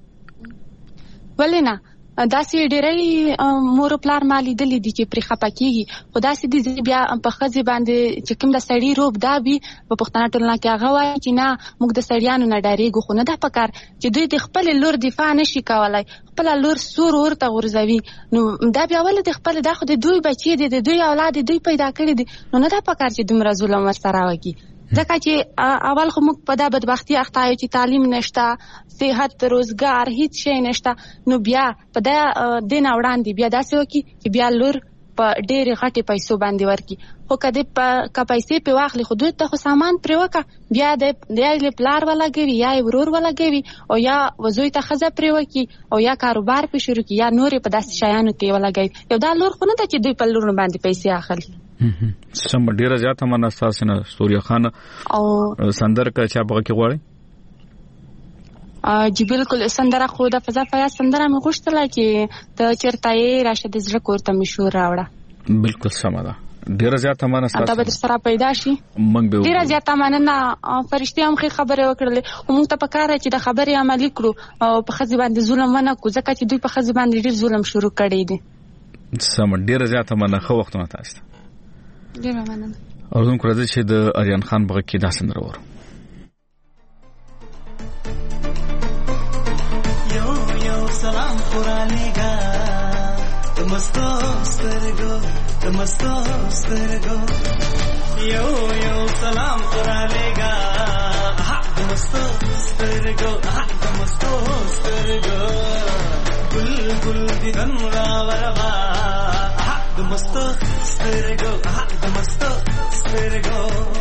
ولنه داسې ډېرې مور او پلار مالي دلی دي چې پر خپه کیږي، خو داسې دي بیا په خزي باندې چې کوم د سړی روب دا بي په پښتنه ټولنه کې هغه وایي چې نه موږ د سړیانو نه ډاریږو، خو نه دا پکار چې دوی د خپل لور دفاع نشي کولای، خپل لور سور ورته غورځوي. نو دا بیا ول د خپل د خو د دوی بچي دي، د دوی اولاد دوی پیدا کړی دي، نو نه دا پکار چې دومره ظلم ورسره وکړي. ځکه چې اول خو موږ په دا بدبختی اخته یو چې تعلیم نشته، صحت، روزګار، هیڅ شی نشته، نو بیا په دا دین وړاندې بیا داسې وکړي چې بیا لور په ډېرې غټې پیسو باندې ورکړي. خو کدی په پیسې په واخلي خو دوی ته خو سامان پرې وکړه، بیا د یا پلار ولګوي یا ورور ولګوي او یا وزوی ته خزه پرې وکړي او یا کاروبار په شروع کړي یا نورې په داسې شیانو کې ولګوي. یو دا لور خو نه ده چې دوی په لور باندې پیسې اخلي. سم ډیره زیاته مننه تاسو نه سوریا خان او سندر کا چا بغه کې غواړي. جی بالکل سندره خو د فضا فیا سندره مې غوښتله چې ته چیرته یې راشه د زړه کور ته مشهور راوړه. بالکل سم ده، ډیره زیاته مننه تاسو. ته به سره پیدا شي. موږ به ډیره زیاته مننه، فرشتي هم خې خبره وکړلې، موږ ته پکاره چې د خبرې عملي کړو او په خزي باندې ظلم ونه کو، ځکه چې دوی په خزي باندې ډیر ظلم شروع کړی دي. سم ډیره زیاته مننه، خو وختونه تاسو. ډیره مننه. اورم کړی چې د اریان خان بغه کې دا سندره ورو. سلام قرآنیگا تمستو سترگو تمستو سترگو یو یو سلام قرآنیگا تمستو سترگو تمستو سترگو گل گل دیدن راوروا تمستو سترگو تمستو سترگو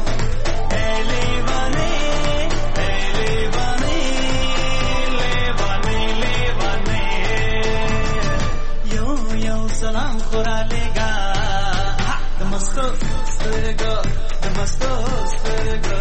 سلام خورالیگا دمستو سترگو دمستو سترگو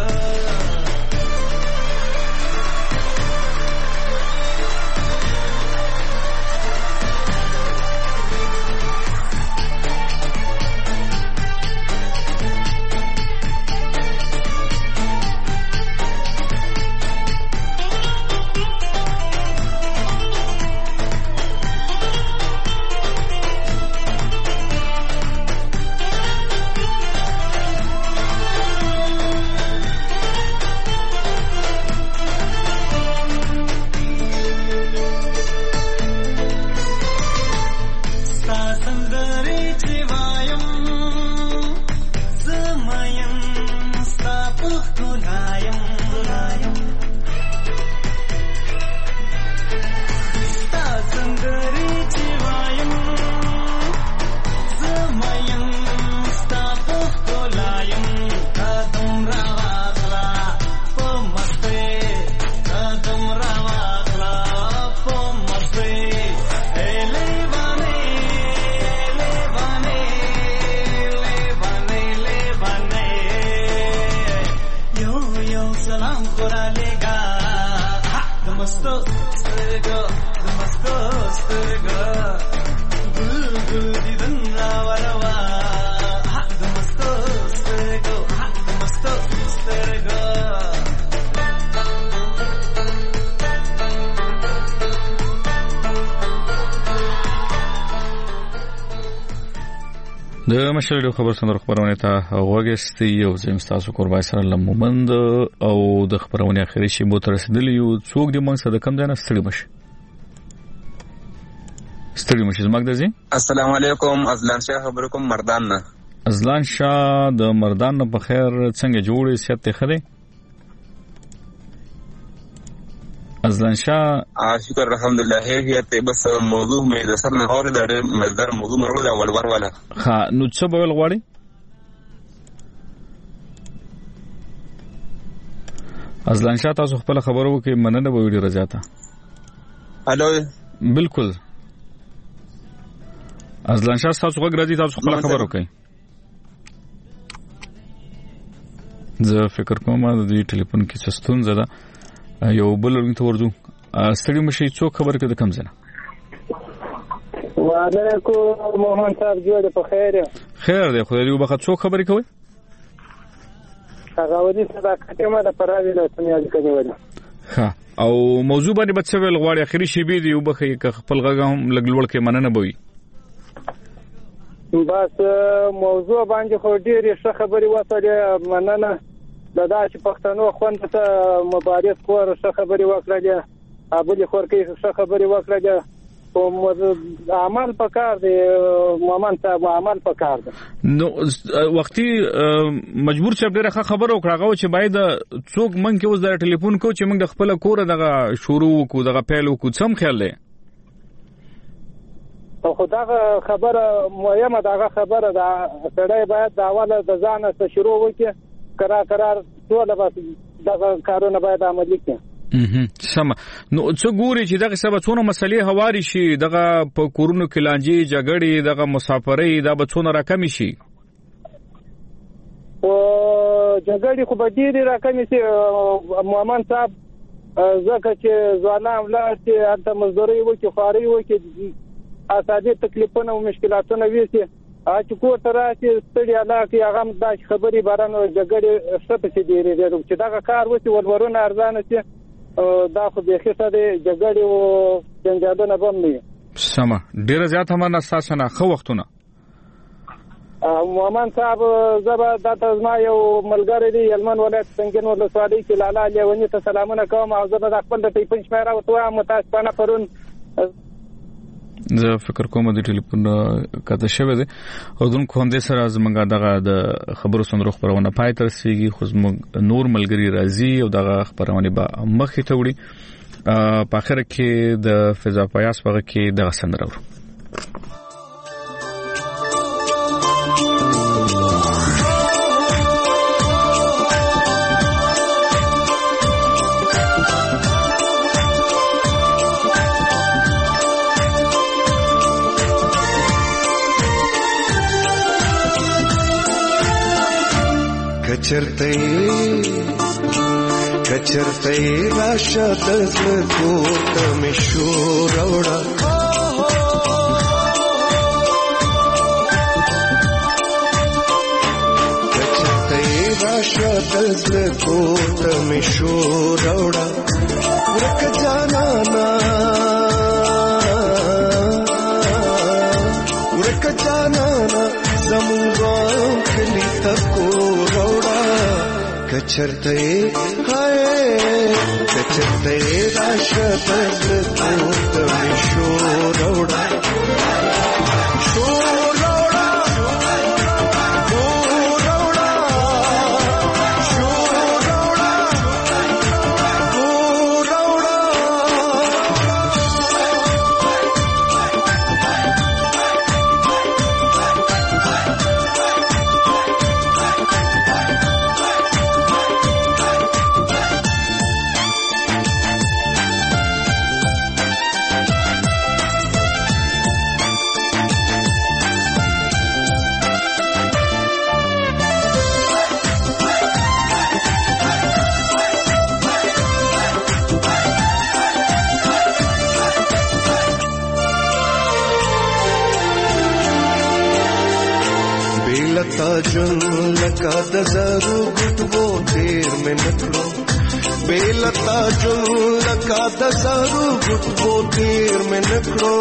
د مشر خبر سندر خبرونه ته وګستي یو زم تاسو قربای سره لمومند او د خبرونه اخري شی بو تر رسیدلی یو څوک د منځ د کم ځای نه ستړي مشه ستړي مشه زمګ دزي. السلام علیکم، ازلان شاه خبرکم مردان نه. ازلان شاه د مردان نه بخیر څنګه جوړې سیاته خره ازلان شاه شکر الحمدلله. هي ته بس موضوع مې د سر نه اوري د مقدار موضوع مرول اول ور ولا ها نو څه به ول غواړي ازلان شاه تاسو خپل خبرو کې مننه به ویډیو راځاته. الو بالکل ازلان شاه تاسو غږ راځي تاسو خپل خبرو کوي. زه فکر کوم د دې ټلیفون کې څه ستونزه ده یو بل ورته ورځو ستړي مشي څوک خبر کړي کم زنه. وعلیکم مومن صاحب جوړ په خیر. خیر دی خو یو بخښه څوک خبرې کوي؟ هغه ودی صداقت ما د پراوی له سنیاز کوي ولا. ها او موضوع باندې بچ ول غواړي اخري شی به دی وبخې خپل غږ هم لګلوړ کې مننه بوي. بس موضوع باندې خو ډېر ښه خبري وته مننه دا چې پښتنو خوند ته مبارک کور ښه خبري وکړه ابو خور کې ښه خبري وکړه او عمل پکار دی مومن صاحب عمل پکار دی. نو وختي مجبور چې ډېر ښه خبر وکړاغو چې باید څوک مونږ کې اوس د ټلیفون کو چې موږ د خپل کور دغه شروع کو دغه پیل کو څم خیال دی او خدای خبره مهمه دغه خبره دا سړی باید دا اوله د ځان څخه شروع وکړي قرار قرار ټول بس دغه کارونه باید عملي کړي. اها سم نو څو ګوري چې دغه سبا څونه مسلې هواري شي دغه په کورونو کې لانجې جګړې دغه مسافرۍ دا به څونه راکم شي او جګړې خو به ډېرې راکم شي مومن صاحب ځکه چې ځوانان ولاړ چې هلته مزدوري وکړي خواري وکړي اساسي تکلیفونه او مشکلاتونه ویسي چې کور ته راشي ستړي علاقې هغه هم دا خبرې باران او جګړې څه پسې ډېرې دي چې دغه کار وشي ولورونه ارزانه شي دا خو به خسته دي جګړې او جنجالونه بم نه سم ډېر زیات هم نه اساسنه خو وختونه مومن صاحب زبا د تزما یو ملګری دی یلمن ولایت څنګه نو لسوالۍ کې لالا لیونی ته سلامونه کوم او زبا د خپل د ټلیفون شمیره وته متاسفانه پرون زه فکر کوم د ټلیفون کته شوه دي او دن کوم د سره زمونږ دغه د خبرو سندرو خبرونه پای تر سیږي خو زمونږ نور ملګری راځي او دغه خبرونه به مخې ته وړي په اخر کې د فضا پیاس په کې دغه سندرو کچرته کچرته راشه د زړه ته مشور وړه کچرته راشه د زړه ته مشور وړه ورک جانانا ورک جانانا زموږ کلی تکو کچرته هاي کچرته راشه د تو مشور وړه شور وړه شور وړه شور وړه شور وړه جن لکا د زرو ګټو تیر مې نکړو بیلتا جن لکا د زرو ګټو تیر مې نکړو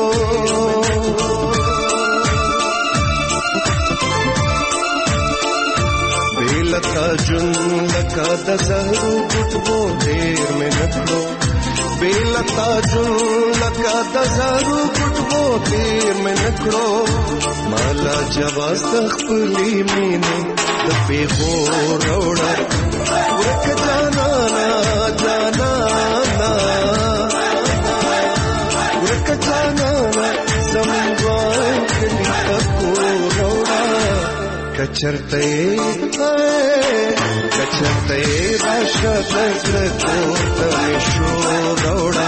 بیلتا جن لکا د زرو ګټو تیر مې نکړو بیلتا جن لکا د زرو ګټو تیر مې نکړو مالا جواز خپلی مینه د پیغور وړه ورک جانانا جانانا ورک جانانا زموږ کلی تکو وړه کچرته کچرته راشه د زړه کور ته شو دوړه